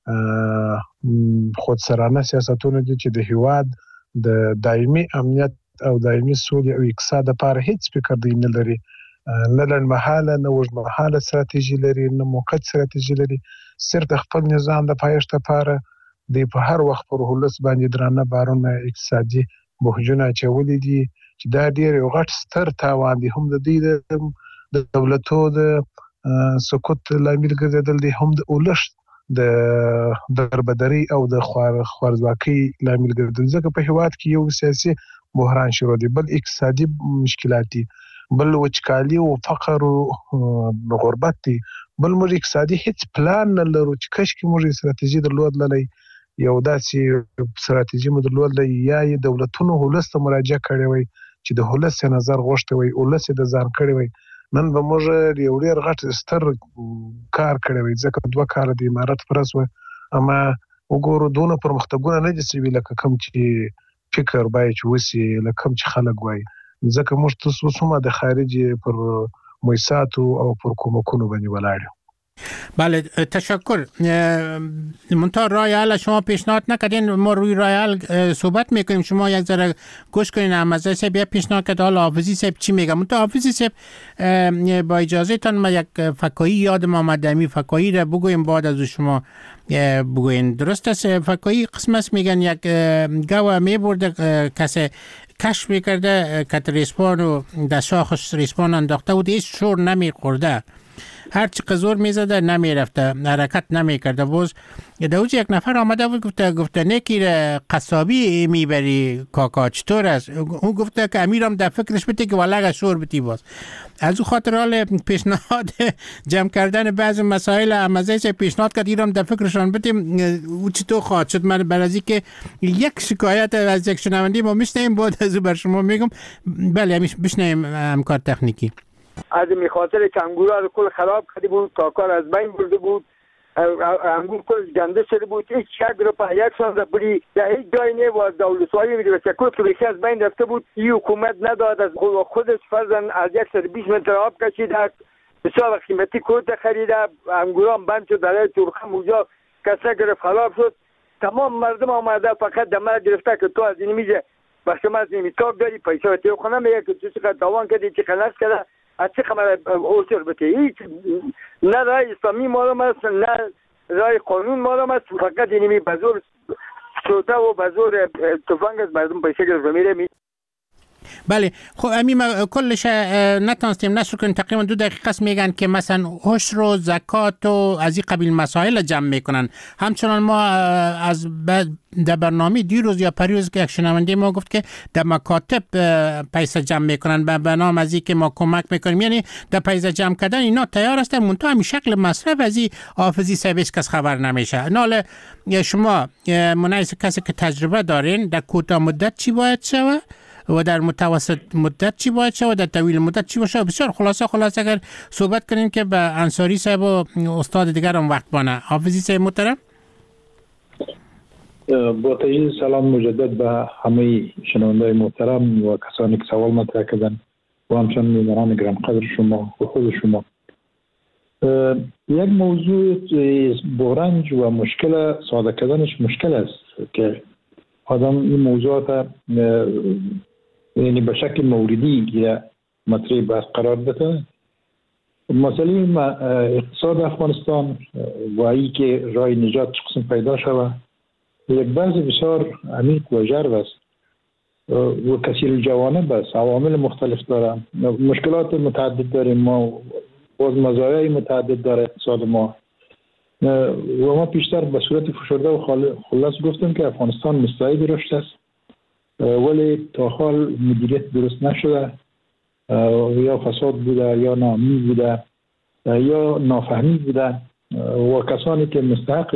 خودسرانه سیاستونه دي چې د هیواد د دایمي امنیت او دایمي سولې او اقتصاد لپاره هیڅ فکر دی نه لري، نه لنډمهاله نه اوږدمهاله ستراتیژي لري، نه موقت ستراتیژي لري. صرف د خپل نظام د پایښت لپاره دی په هر وخت پر ولس باندې درانه بارونه اقتصادي بوجونه اچولي دي چې دا ډېر یو غټ ستر تاوان دی. هم د دوی د دولتو د سقوط لامل ګرځېدل دي، هم د ولس د دربدري او د خوارځواکۍ لامل ګرځېدل. ځکه په هیواد کې یو سیاسي بحران شروع دی، بل اقتصادي مشکلات دي، بل وچکالي او فقر او غربت دي، بل موږ اقتصادي هیڅ پلان نه لرو چې کاشکې موږ استراتیژي درلودلای، یو داسې استراتیژي مو درلودلای یا یې دولتونو ولس ته مراجعه کړې وای چې د ولس نظر غوښته وای، ولس د ځان کړی وای. نن به موږ یو ډېر غټ ستر کار کړی وای، ځکه دوه کاله د امارت پرس و. اما وګورو دونه پرمختګونه نه دي سوي لکه کوم چې فکر باید چې وسی لکه کوم چې خلک وای، ځکه موږ تاسو سمه د خارجي پر موسساتو او پر کومکونو باندې ولاړ. بله تشکر. منتها رای حل شما پیشنهاد نکردین، ما روی رای حل صحبت میکنیم، شما یک ذره گوش کنین. احمدزی صاحب یه پیشنهاد کرد، حالا حافظی صاحب چی میگه؟ منتها حافظی صاحب با اجازه تان ما یک فکایی یادم آمد، امی فکایی را بگویم بعد از شما بگوین. درست است؟ فکایی قسم است میگن یک گوه میبرده کسی کشف میکرده که ریسپان و در شاخش ریسپان انداخته بود، هیچ شور نمیخورده، هر چی قزور میزده نمیرفته، حرکت نمیکرده. باز دوج یک نفر آمده بود گفته گفته نکی قصابی میبری کاکا چطور است؟ اون گفته که امیرم در فکرش بتی که ولغه شور بتی. باز از او خاطر حال پیشنهاد جمع کردن بعض مسائل احمدزی پیشنهاد کرد ایرام در فکرشان بتی. او چطور خواهد شد؟ من برای که یک شکایت از یک شنونده ما میشنیم، بعد از او بر شما میگم. بله بشنیم همکار تکنیکی. از می خاطر که انگورها رو کل خراب کرده بود، کاکار از بین برده بود، انگور کل گنده شده بود، هیچ یک روپه یک سال بری در هیچ جایی نه و دولتواری میده و چکل که بخی از بین رفته بود. این حکومت نداد از خودش فرزن از یک سر بیس متر آب کشید، بسیار قیمتی کود خریده، انگورها بند شد، در ترخه موجا کسا گرفت خراب شد. تمام مردم آمده فقط دمه گرفته که تو از این میزه بخش ما از این تاک داری پیسه و تیو خونه میگه که تو چقدر تاوان کردی، چقدر نست کرده، از چه خمر اوسر بته. هیچ نه رای اسلامی معلوم است، نه رای قانون معلوم است، فقط اینمی بزور سوتا و بزور تفنگ از مردم پیسه گرفت میره می. بله خب امیم کلش نتانستیم نشر کنیم، تقریبا دو دقیقه است. میگن که مثلا عشر و زکات و از این قبیل مسائل جمع میکنن. همچنان ما از در برنامه دیروز یا پریوز که یک شنونده ما گفت که در مکاتب پیسه جمع میکنن به نام از این که ما کمک میکنیم، یعنی در پیسه جمع کردن اینا تیار هستن، منتها همین شکل مصرف از این حافظی صاحب کس خبر نمیشه. ناله شما مناسب کسی که تجربه دارین در کوتاه مدت چی باید شوه و در متوسط مدت چی باید شد و در طویل مدت چی باشه؟ بسیار خلاصه خلاصه اگر صحبت کنیم که به انصاری صاحب و استاد دیگر هم وقت بانه. حافظی صاحب محترم. با تجدید سلام مجدد به همه شنوندای محترم و کسانی که سوال مطرح کردن و همچنین میهمانان گرانقدر شما و خود شما. یک موضوع برنج و مشکل ساده کردنش مشکل است که آدم این موضوعات یعنی به شکل موردی یا مطرح بحث قرار بده. مسئله اقتصاد افغانستان و ای که راه نجات قسم پیدا شود یک بحث بسیار عمیق و ژرف است و کثیر الجوانب است، عوامل مختلف داره، مشکلات متعدد داریم ما، باز مزایای متعدد داره اقتصاد ما و ما پیشتر به صورت فشرده و خلاص گفتیم که افغانستان مستعد رشد است ولی تا حال مدیریت درست نشده، یا فساد بوده یا ناامنی بوده یا نافهمی بوده و کسانی که مستحق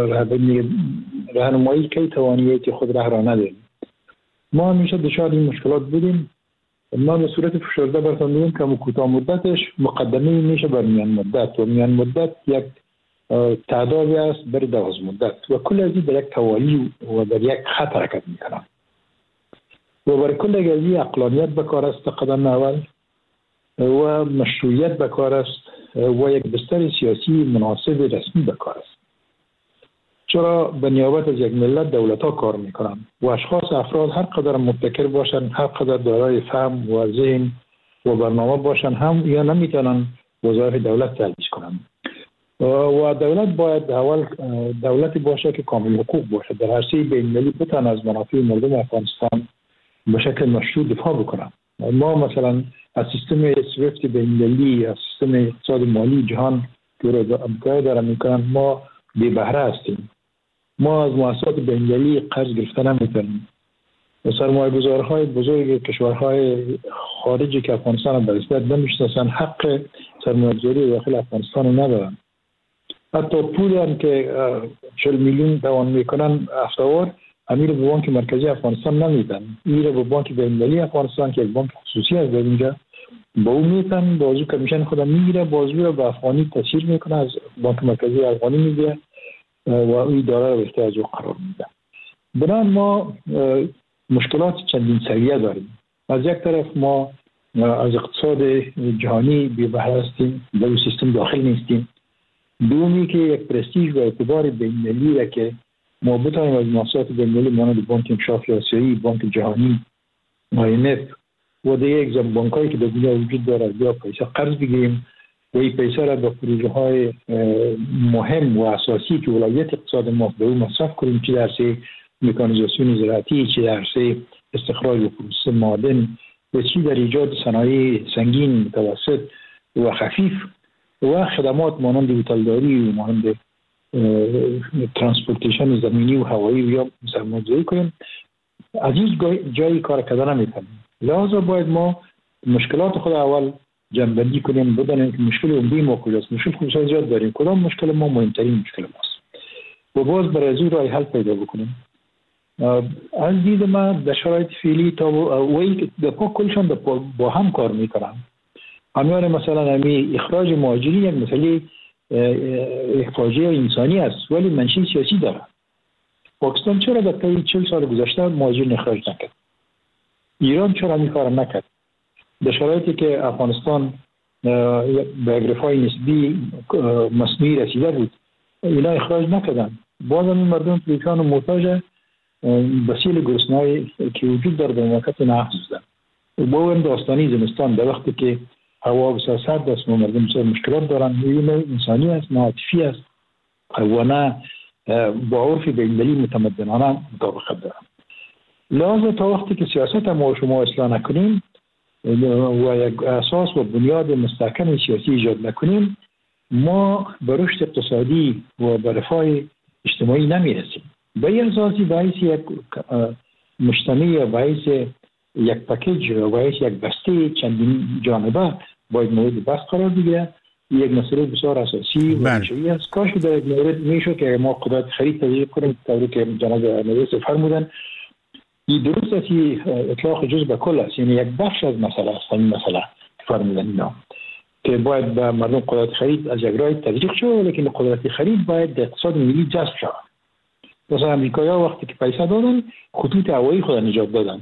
راهنمایی کی توانیت خود راه را نداریم. ما همیشه دچار این مشکلات بودیم. ما به صورت فشرده براتون میگم که کوتاه مدتش مقدمه میشه بر میان مدت و میان مدت یک تعدادی است بر دراز مدت و کل از این در یک توالی و در یک خط حرکت میکنن و برای کل از این عقلانیت بکار است قدم اول و مشروعیت بکار است و یک بستر سیاسی مناسب رسمی بکار است. چرا به نیابت از یک ملت دولت ها کار میکنن و اشخاص افراد هر قدر مبتکر باشن، هر قدر دارای فهم و ذهن و برنامه باشن هم یا نمیتونن وظایف دولت تلبیس کنن و دولت باید اول دولتی باشه که کامل حقوق باشه، در عرصه بین‌المللی بتونه از منافع مردم افغانستان به شکل مشروع دفاع بکنن. ما مثلا از سیستم سویفت بین‌المللی، از سیستم اقتصاد مالی جهان که رو امکان داره میکنن، ما بی بهره هستیم. ما از مؤسسات بین‌المللی قرض گرفته نمیتونیم. سرمایه‌گذارهای بزرگ کشورهای خارجی که افغانستان به رسمیت نمیشناسن حق سرمایه‌گذاری داخل افغانستان ندارن. حتی پولی هم که چهل میلیون توان میکنن هفته‌وار امیر به بانک مرکزی افغانستان نمیدن، میره به بانک بین‌المللی افغانستان که یک بانک خصوصی است در اینجا، با اون میتن بازو کمیشن خودم میگیره، بازو رو به افغانی تسهیل میکنه، از بانک مرکزی افغانی میگیره و این داره رو احتیاج قرار میده. بنابراین ما مشکلات چندین سویه داریم. از یک طرف ما از اقتصاد جهانی بی بهره هستیم، در اون سیستم داخل نیستیم. دومی که یک پرستیژ و اعتبار بین‌المللی را که ما بتوانیم از مؤسسات بین‌المللی مانند بانک انکشاف آسیایی، بانک جهانی، آی ام اف و دیگه اگزم بانکایی که در دنیا وجود داره یا پیسه قرض بگیریم و این پیسه را به پروژه های مهم و اساسی که ولایت اقتصاد ما به اون مصرف کنیم، چه در عرصه مکانیزاسیون زراعتی، چه در عرصه استخراج و پروسس معادن و چه در ایجاد صنایع سنگین، متوسط و خفیف و خدمات مانند هتلداری و مانند ترانسپورتیشن زمینی و هوایی و یا سرمایه‌گذاری کنیم، از این جایی کار کردن نمی‌تونیم. لذا باید ما مشکلات خود اول جنبندی کنیم، بدانیم که مشکل عمده ما کجاست. مشکل خصوصا زیاد داریم، کدام مشکل ما مهمترین مشکل ماست و باز برای از اون راه حل پیدا بکنیم. از دید ما در شرایط فعلی تا وی که پا کلشان با هم کار میکنن. همیان مثلا همی اخراج مهاجرین یک مسئله فاجعه انسانی است ولی منشأ سیاسی داره. پاکستان چرا در طی چهل سال گذشته مهاجرین اخراج نکرد؟ ایران چرا این کار نکرد؟ در شرایطی که افغانستان به اگرفای نسبی مصنوعی رسیده بود اینا اخراج نکردن. باز هم این مردم پریشان و محتاج بسیل گرسنه‌ای که وجود داره در مملکت نقض بودن. با این داستانی زمستان در وقتی که هوا بسیار سرد است و مردم بسیار مشکلات دارن، این انسانی است، نه عاطفی است و نه با عرف بین‌المللی متمدنانه مطابقت دارن. لازم تا وقتی که سیاست ما و شما اصلاح نکنیم و یک اساس و بنیاد مستحکم سیاسی ایجاد نکنیم، ما به رشد اقتصادی و به رفاه اجتماعی نمیرسیم. به این اساسی باعث یک مجتمع یا باعث یک پکیج و باعث یک بسته چندین جانبه باید مورد بحث قرار بگیره. یک مسئله بسیار اساسی و منشئی است. کاش که در یک مورد میشه که ما قدرت خرید تضییق کنیم، طوری که جناب نویس فرمودن. این درست است، اطلاق جزء به کل است، یعنی یک بخش از مسئله است. این مسئله فرمودن اینا که باید به مردم قدرت خرید از یک راه تضییق شود، لیکن قدرت خرید باید در اقتصاد ملی جذب شود. مثلا امریکایی‌ها وقتی که پیسه دادن خطوط هوایی خود نجات دادن،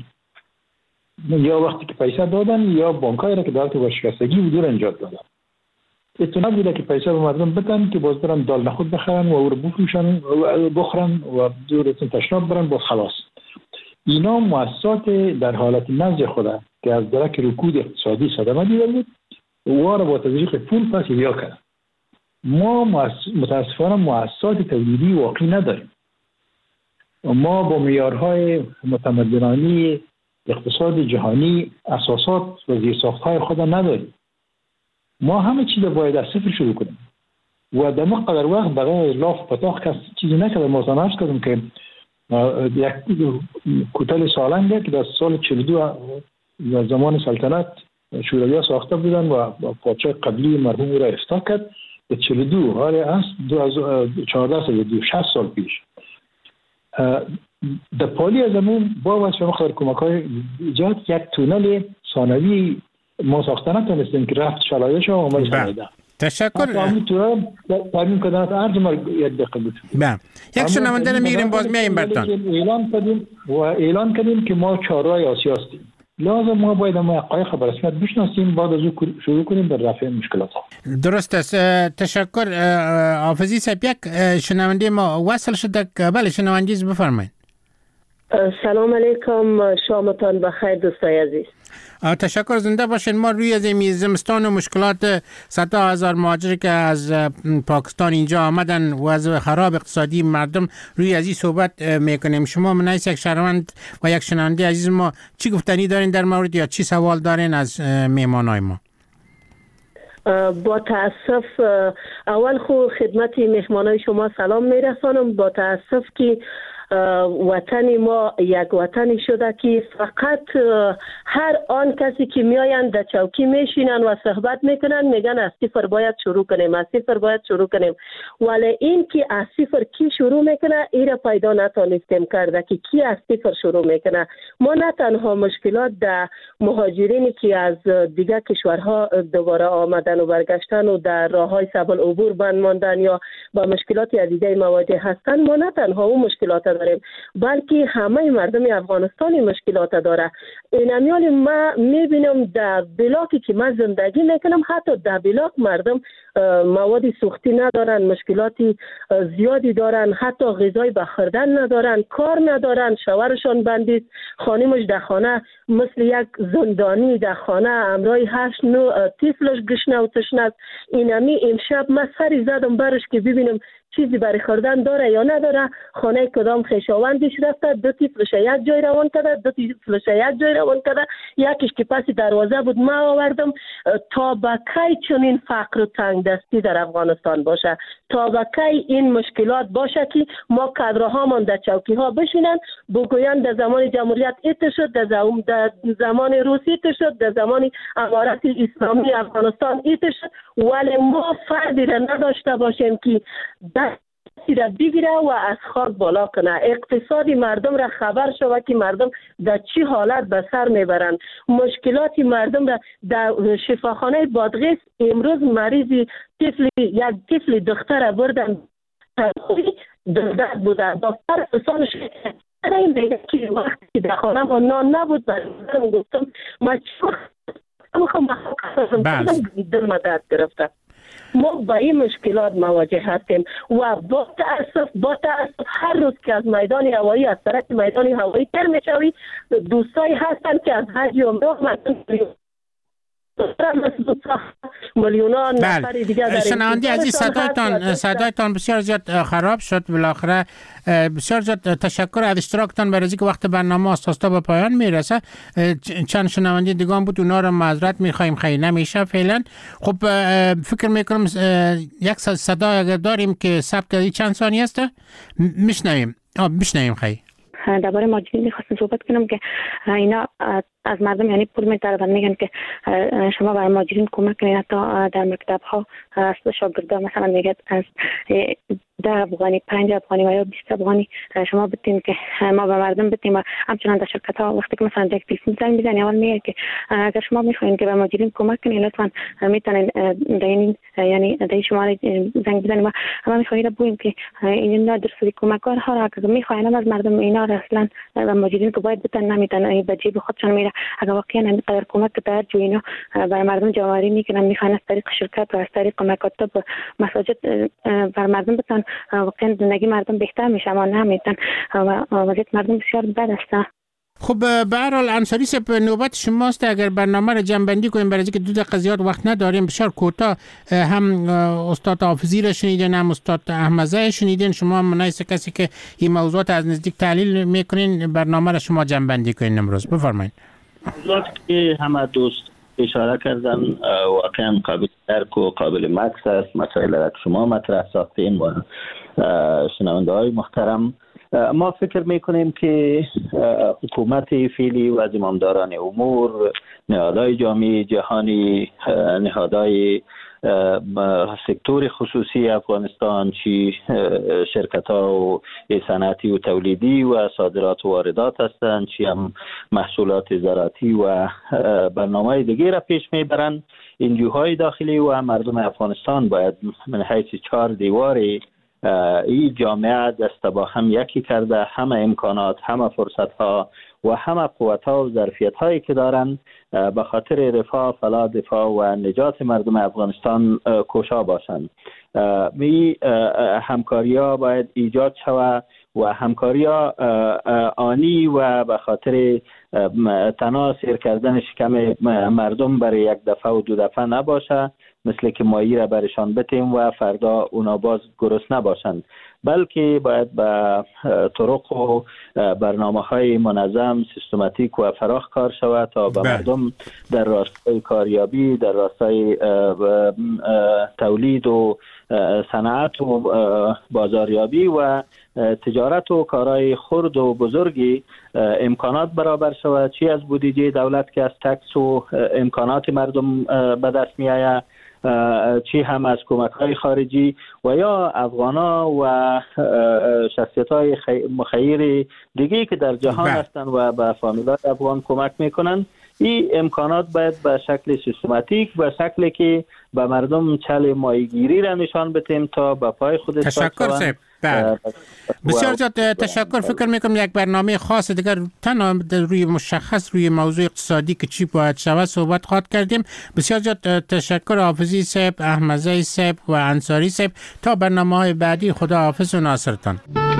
یا وقتی که پیسه دادن یا بانک‌های را که دولت ورشکستگی بود رو نجات دادن. اتنا بوده که پیسه به مردم بدن که باز برن دال نخود بخرن و او رو بفروشن و بخورن و دورتون تشناب برن با خلاص. اینا مؤسسات در حالت نزد خود که از درک رکود اقتصادی صدمه دیده بود و را با تزریق پول پس احیا کردن. ما متاسفانه مؤسسات تولیدی واقعی نداریم. ما با معیارهای متمدنانه اقتصاد جهانی اساسات و زیرساخت‌های خود نداریم. ما همه چیز باید از صفر شروع کنیم و در مقدار وقت برای لاف پتاخ کس چیزی نکرده. ما عرض کردم که یک کوتل سالنگه که در سال چهل و دو زمان سلطنت شوروی ساخته بودن و پادشاه قبلی مرحوم او را افتتاح کرد. به چهل و دو هاری است چهارده سال دو شصت سال پیش در پالی از همون با واسه مقدار کمک‌های ایجاد یک تونل ثانوی ما ساخته نتونستیم که رفت شلایش و عمل شده. تشکر. تامین کردن ارز ما یک دقیقه بود. بله. یک شنونده میگیریم باز میایم برتان. اعلان کردیم و اعلان کردیم که ما چهارراه آسیا هستیم. لازم ما باید ما حقایق به رسمیت بشناسیم، بعد از اون شروع کنیم در رفع مشکلات. درست است. تشکر حافظی صاحب. یک شنونده ما وصل شده. بله شنونده بفرمایید. سلام علیکم، شامتان بخیر دوستای عزیز. تشکر، زنده باشین. ما روی زمستان و مشکلات صدها هزار مهاجر که از پاکستان اینجا آمدن و از خراب اقتصادی مردم روی از این صحبت میکنیم. شما من یک شهروند و یک شنونده عزیز ما چی گفتنی دارین در مورد یا چی سوال دارین از میهمانای ما؟ با تاسف اول خو خدمت مهمانای شما سلام میرسانم. با تاسف که وطن ما یک وطنی شده که فقط هر آن کسی که میآیند در چوکی میشینن و صحبت میکنن میگن از صفر باید شروع کنیم، از صفر باید شروع کنیم. ولی این که از صفر کی شروع میکنه ایره پیدا نتونستیم کرده که کی از صفر شروع میکنه. ما نه تنها مشکلات در مهاجرینی که از دیگر کشورها دوباره آمدن و برگشتن و در راههای سبل عبور بند ماندن یا با مشکلات عدیده مواجه هستند، ما نه تنها اون مشکلات داریم بلکه همه مردم افغانستان مشکلات داره. اینمیال ما میبینم در بلاکی که من زندگی میکنم حتی در بلاک مردم مواد سوختی ندارن، مشکلاتی زیادی دارن، حتی غذای بخوردن ندارن، کار ندارن، شوهرشان بندید، خانمش در خانه مثل یک زندانی در خانه امرای هشت نو طفلش گشنه و تشنه است. اینمی امشب من سری زدم برش که ببینم چیزی برای خوردن داره یا نداره. خانه کدام خویشاوندش رفته، دو طفلش یک جای روان کرده، دو طفلش یک جای روان کرده، یکیش که پس دروازه بود ما آوردم. تا به کی چنین فقر و تنگ دستی در افغانستان باشه؟ تا به کی این مشکلات باشه که ما کادرهامان در چوکی ها بشینن بگویند در زمان جمهوریت ایت شد، در زمان روسی ایت شد، در زمان امارت اسلامی افغانستان ایت شد، ولی ما فردی را نداشته باشیم که دستی را بگیره و از خاک بالا کنه، اقتصادی مردم را خبر شوه که مردم در چی حالت به سر میبرند. مشکلات مردم را در شفاخانه بادغیس امروز مریضی طفل یک طفل دختر بردن دردد بوده، دکتر حسانش این میگه که وقتی در خانه ما نان نبود برم گفتم ما چی میخوام دل مدد گرفته. ما با این مشکلات مواجه هستیم و با تاسف با تاسف هر روز که از میدان هوایی از سرک میدان هوایی تر میشوی دوستایی هستن که از حج عمره مردم میلیونان نفر دیگه در شنونده عزیز صدایتان صدایتان بسیار زیاد خراب شد. بالاخره بسیار زیاد تشکر از اشتراکتان برای اینکه وقت برنامه آستاستا به پایان میرسه. چند شنونده دیگه هم بود، اونا رو معذرت میخوایم، خیلی نمیشه فعلا. خب فکر میکنم یک صدا اگر داریم که ثبت کردی چند ثانیه است میشنویم. آ میشنویم. خیلی درباره ماجرین می‌خواستم صحبت کنم که اینا از مردم یعنی پول می‌طلبن، میگن که شما برای ماجرین کمک کنید. حتی در مکتب‌ها از شاگردان مثلا میگه از ده افغانی پنج افغانی و یا بیست افغانی شما بتین که ما به مردم بتیم. و همچنان در شرکت‌ها وقتی که مثلا یک تلفن زنگ میزنی اول میگه که اگر شما می‌خواید که به ماجرین کمک کنید لطفاً میتونین دین یعنی دای شماره زنگ بزنید. ما ما می‌خوایم بگوییم که اینا درستی کمک‌ها را اگر می‌خواین از مردم اینا اصلا و ماجرین که باید بتن نمیتن به جیب خودشان میره. اگر واقعا اینقدر کمک توجه اینا برای مردم جمعآوری میکنن میخوان از طریق شرکت و از طریق مکاتب مساجد بر مردم بتن واقعا زندگی مردم بهتر میشه، اما نمیتن و وضعیت مردم بسیار بد است. خب به هر حال انصاری صاحب نوبت شماست. اگر برنامه رو جنبندی کنیم برای اینکه دو دقیقه زیاد وقت نداریم، بسیار کوتاه. هم استاد حافظی رو شنیدین، هم استاد احمدزاده شنیدین، شما هم منایس کسی که این موضوعات از نزدیک تحلیل میکنین، برنامه رو شما جنبندی کنین امروز. بفرمایید. موضوعاتی که همه دوست اشاره کردن واقعا قابل درک و قابل مکس است. مسائل را که شما مطرح ساختین و شنونده های محترم، ما فکر میکنیم که حکومت فعلی و زمامداران امور، نهادهای جامعه جهانی، نهادهای سکتور خصوصی افغانستان، چی شرکت ها و صنعتی و تولیدی و صادرات و واردات هستند، چی هم محصولات زراعتی و برنامه دیگه را پیش میبرند. انجوهای داخلی و مردم افغانستان باید من حیث چهار دیواری این جامعه دست با هم یکی کرده، همه امکانات، همه فرصت ها و همه قوت ها و ظرفیت هایی که دارن به خاطر رفاه، فلاح، دفاع و نجات مردم افغانستان کوشا باشند. می همکاری ها باید ایجاد شود و همکاری ها آنی و به خاطر تنها سیر کردن شکم مردم برای یک دفعه و دو دفعه نباشه، مثل که مایی را برشان بتیم و فردا اونا باز گرسنه نباشند، بلکه باید به طرق و برنامه های منظم، سیستماتیک و فراخ کار شود تا به مردم در راستای کاریابی، در راستای تولید و صنعت و بازاریابی و تجارت و کارهای خرد و بزرگی امکانات برابر شود، چی از بودجه دولت که از تکس و امکانات مردم به دست می آید، چی هم از کمک های خارجی و یا افغانا و شخصیت های مخیر دیگه که در جهان هستند و به فامیلای افغان کمک میکنن. این امکانات باید به شکل سیستماتیک، به شکلی که به مردم چل ماهیگیری را نشان بدیم تا به پای خودش تشکر صاحب. بسیار زیاد تشکر. فکر میکنم یک برنامه خاص دیگر تنها روی مشخص روی موضوع اقتصادی که چی باید شود صحبت خواهد کردیم. بسیار زیاد تشکر حافظی صاحب، احمدزاده صاحب و انصاری صاحب. تا برنامه های بعدی، خدا حافظ و ناصرتان.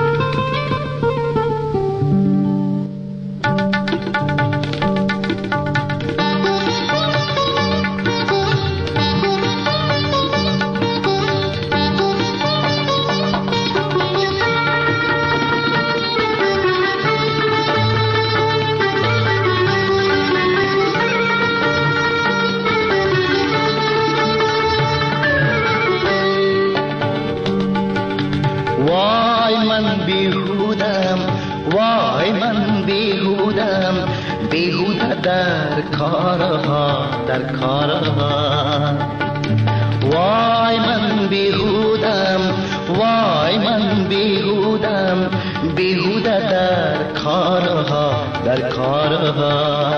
در کارها در کارها وای من بیهودم، وای من بیهودم، بیهوده در کارها در کارها.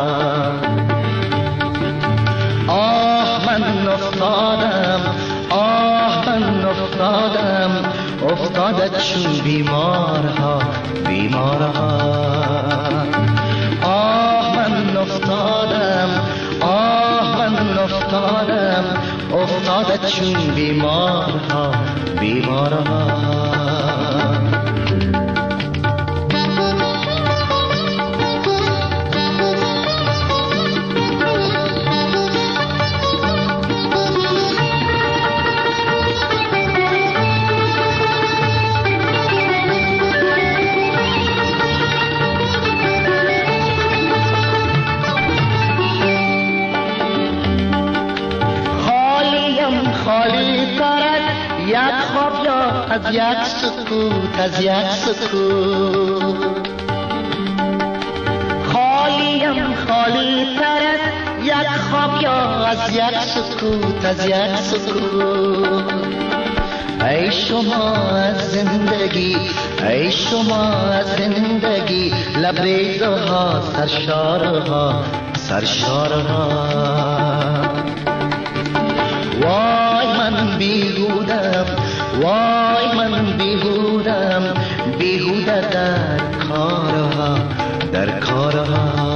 آه من افتادم، آه من افتادم، افتاده چون بیمارها بیمارها. افتادم، آه من افتادم، افتاده چون بیمارها بیمارها. از یک سکوت، از یک سکوت خالیم خالی تر از یک خواب یا از یک سکوت، از یک سکوت. ای شما از زندگی، ای شما از زندگی، لبریزها سرشارها سرشارها. وای من بیهودم، وای من بیهودم، بیهوده در کارها در کارها.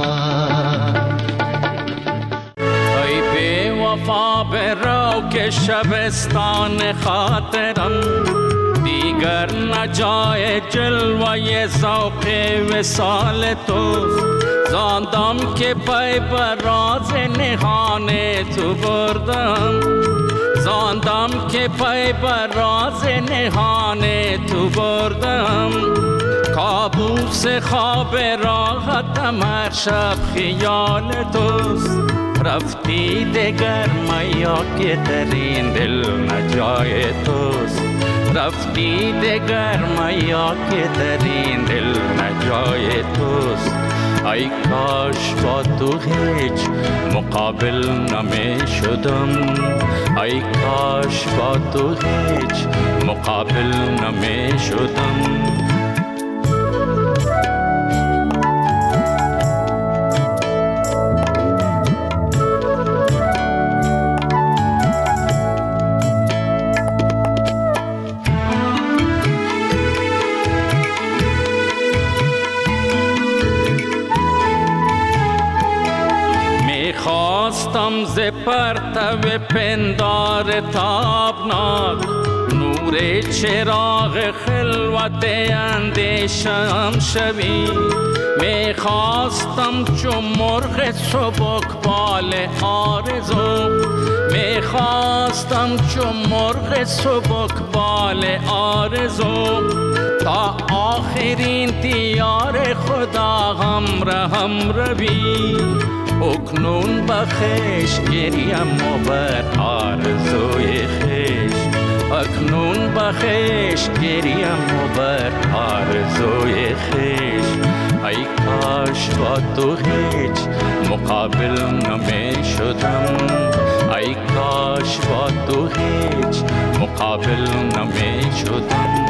ای بی وفا برو که شبستان خاطرم دیگر دیگر نجای جلوه ذوق وصال توست. زاندم که پی بر راز نهان تو بردم، زاندم که پی بر راز نهان تو بردم. کابوس خواب راحتم هر شب خیال توست. رفتی دگر میا که در این دل نجای توست. رفتی دگر میا که در این دل نجای توست. ای کاش با تو هیچ مقابل نمی شدم، ای کاش با تو هیچ مقابل نمی شدم. خواستم ز پرتو پندار تابناک نور چراغ خلوت اندیشم شوی. می خواستم چون مرغ سبکبال آرزو، می خواستم چون مرغ سبکبال آرزو. تا آخرین دیار خدا همراهم روی. اکنون بخش گریم و بر آرزوی خیش، اکنون بخش گریم و بر آرزوی خیش. ای کاش با تو هیچ مقابل نمی شدم، ای کاش با تو هیچ مقابل نمی شدم.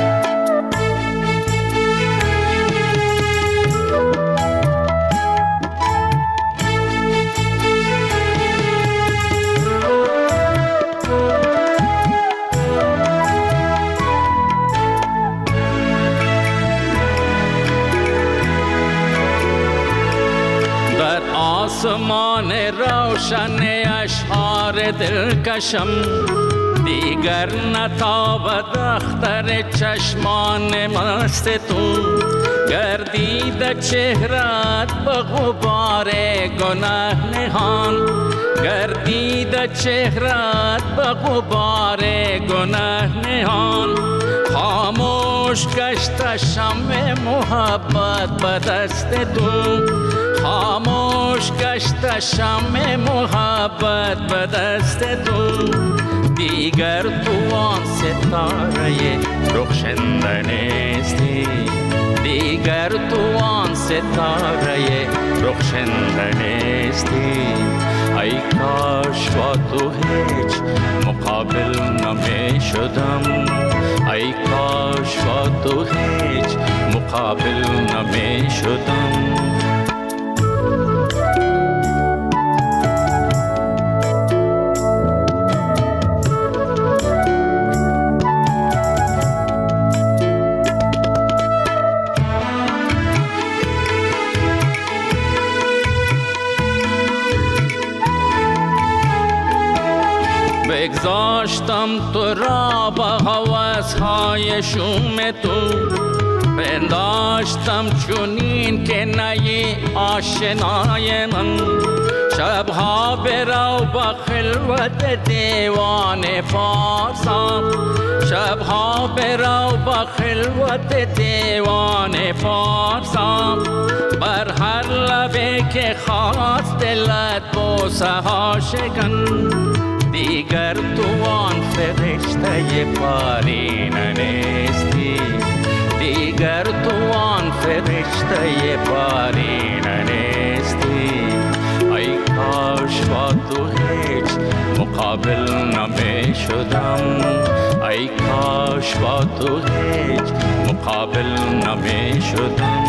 آسمان روشن اشعار دلکشم، دیگر نتابد اختر چشمان مست تو. گردید چهرت به غبار گناه نهان، گردید چهرت به غبار گناه نهان. خاموش گشت شمع محبت به دست تو، خاموش گشت شمع محبت به دست تو. دیگر تو آن ستاره رخشنده نیستی، دیگر تو آن ستاره رخشنده نیستی. ای کاش با تو هیچ مقابل نمی شدم، ای کاش با تو هیچ مقابل نمی شدم. بگذاشتم تو را با هوس‌های شوم تو، پنداشتم چونین که نی آشنای من. شبها برو با خلوت دیوان فارسم، شبها برو با خلوت دیوان فارسم. بر هر لبه که خواست دلت بوسه ها شکن. دیگر تو آن فرشته پارینه نیستی، دیگر تو آن فرشته پارینه نیستی. ای کاش با تو هیچ مقابل نمی شدم، ای کاش با تو هیچ مقابل نمی شدم.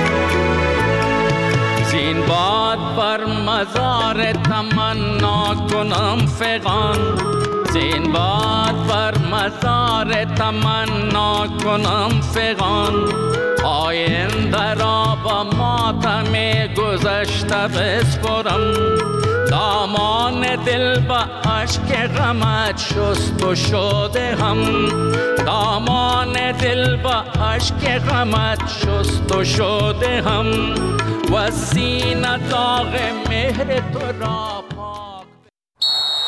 مزار تمنا کنم فغان، زین باد بر مزار تمنا کنم فغان. آینده را با ماتم گذشته بسپرم، دامان دل با عشق غمت شست و شده هم، دامان دل با عشق غمت شست و شده هم، و سینه داغ مهر تو را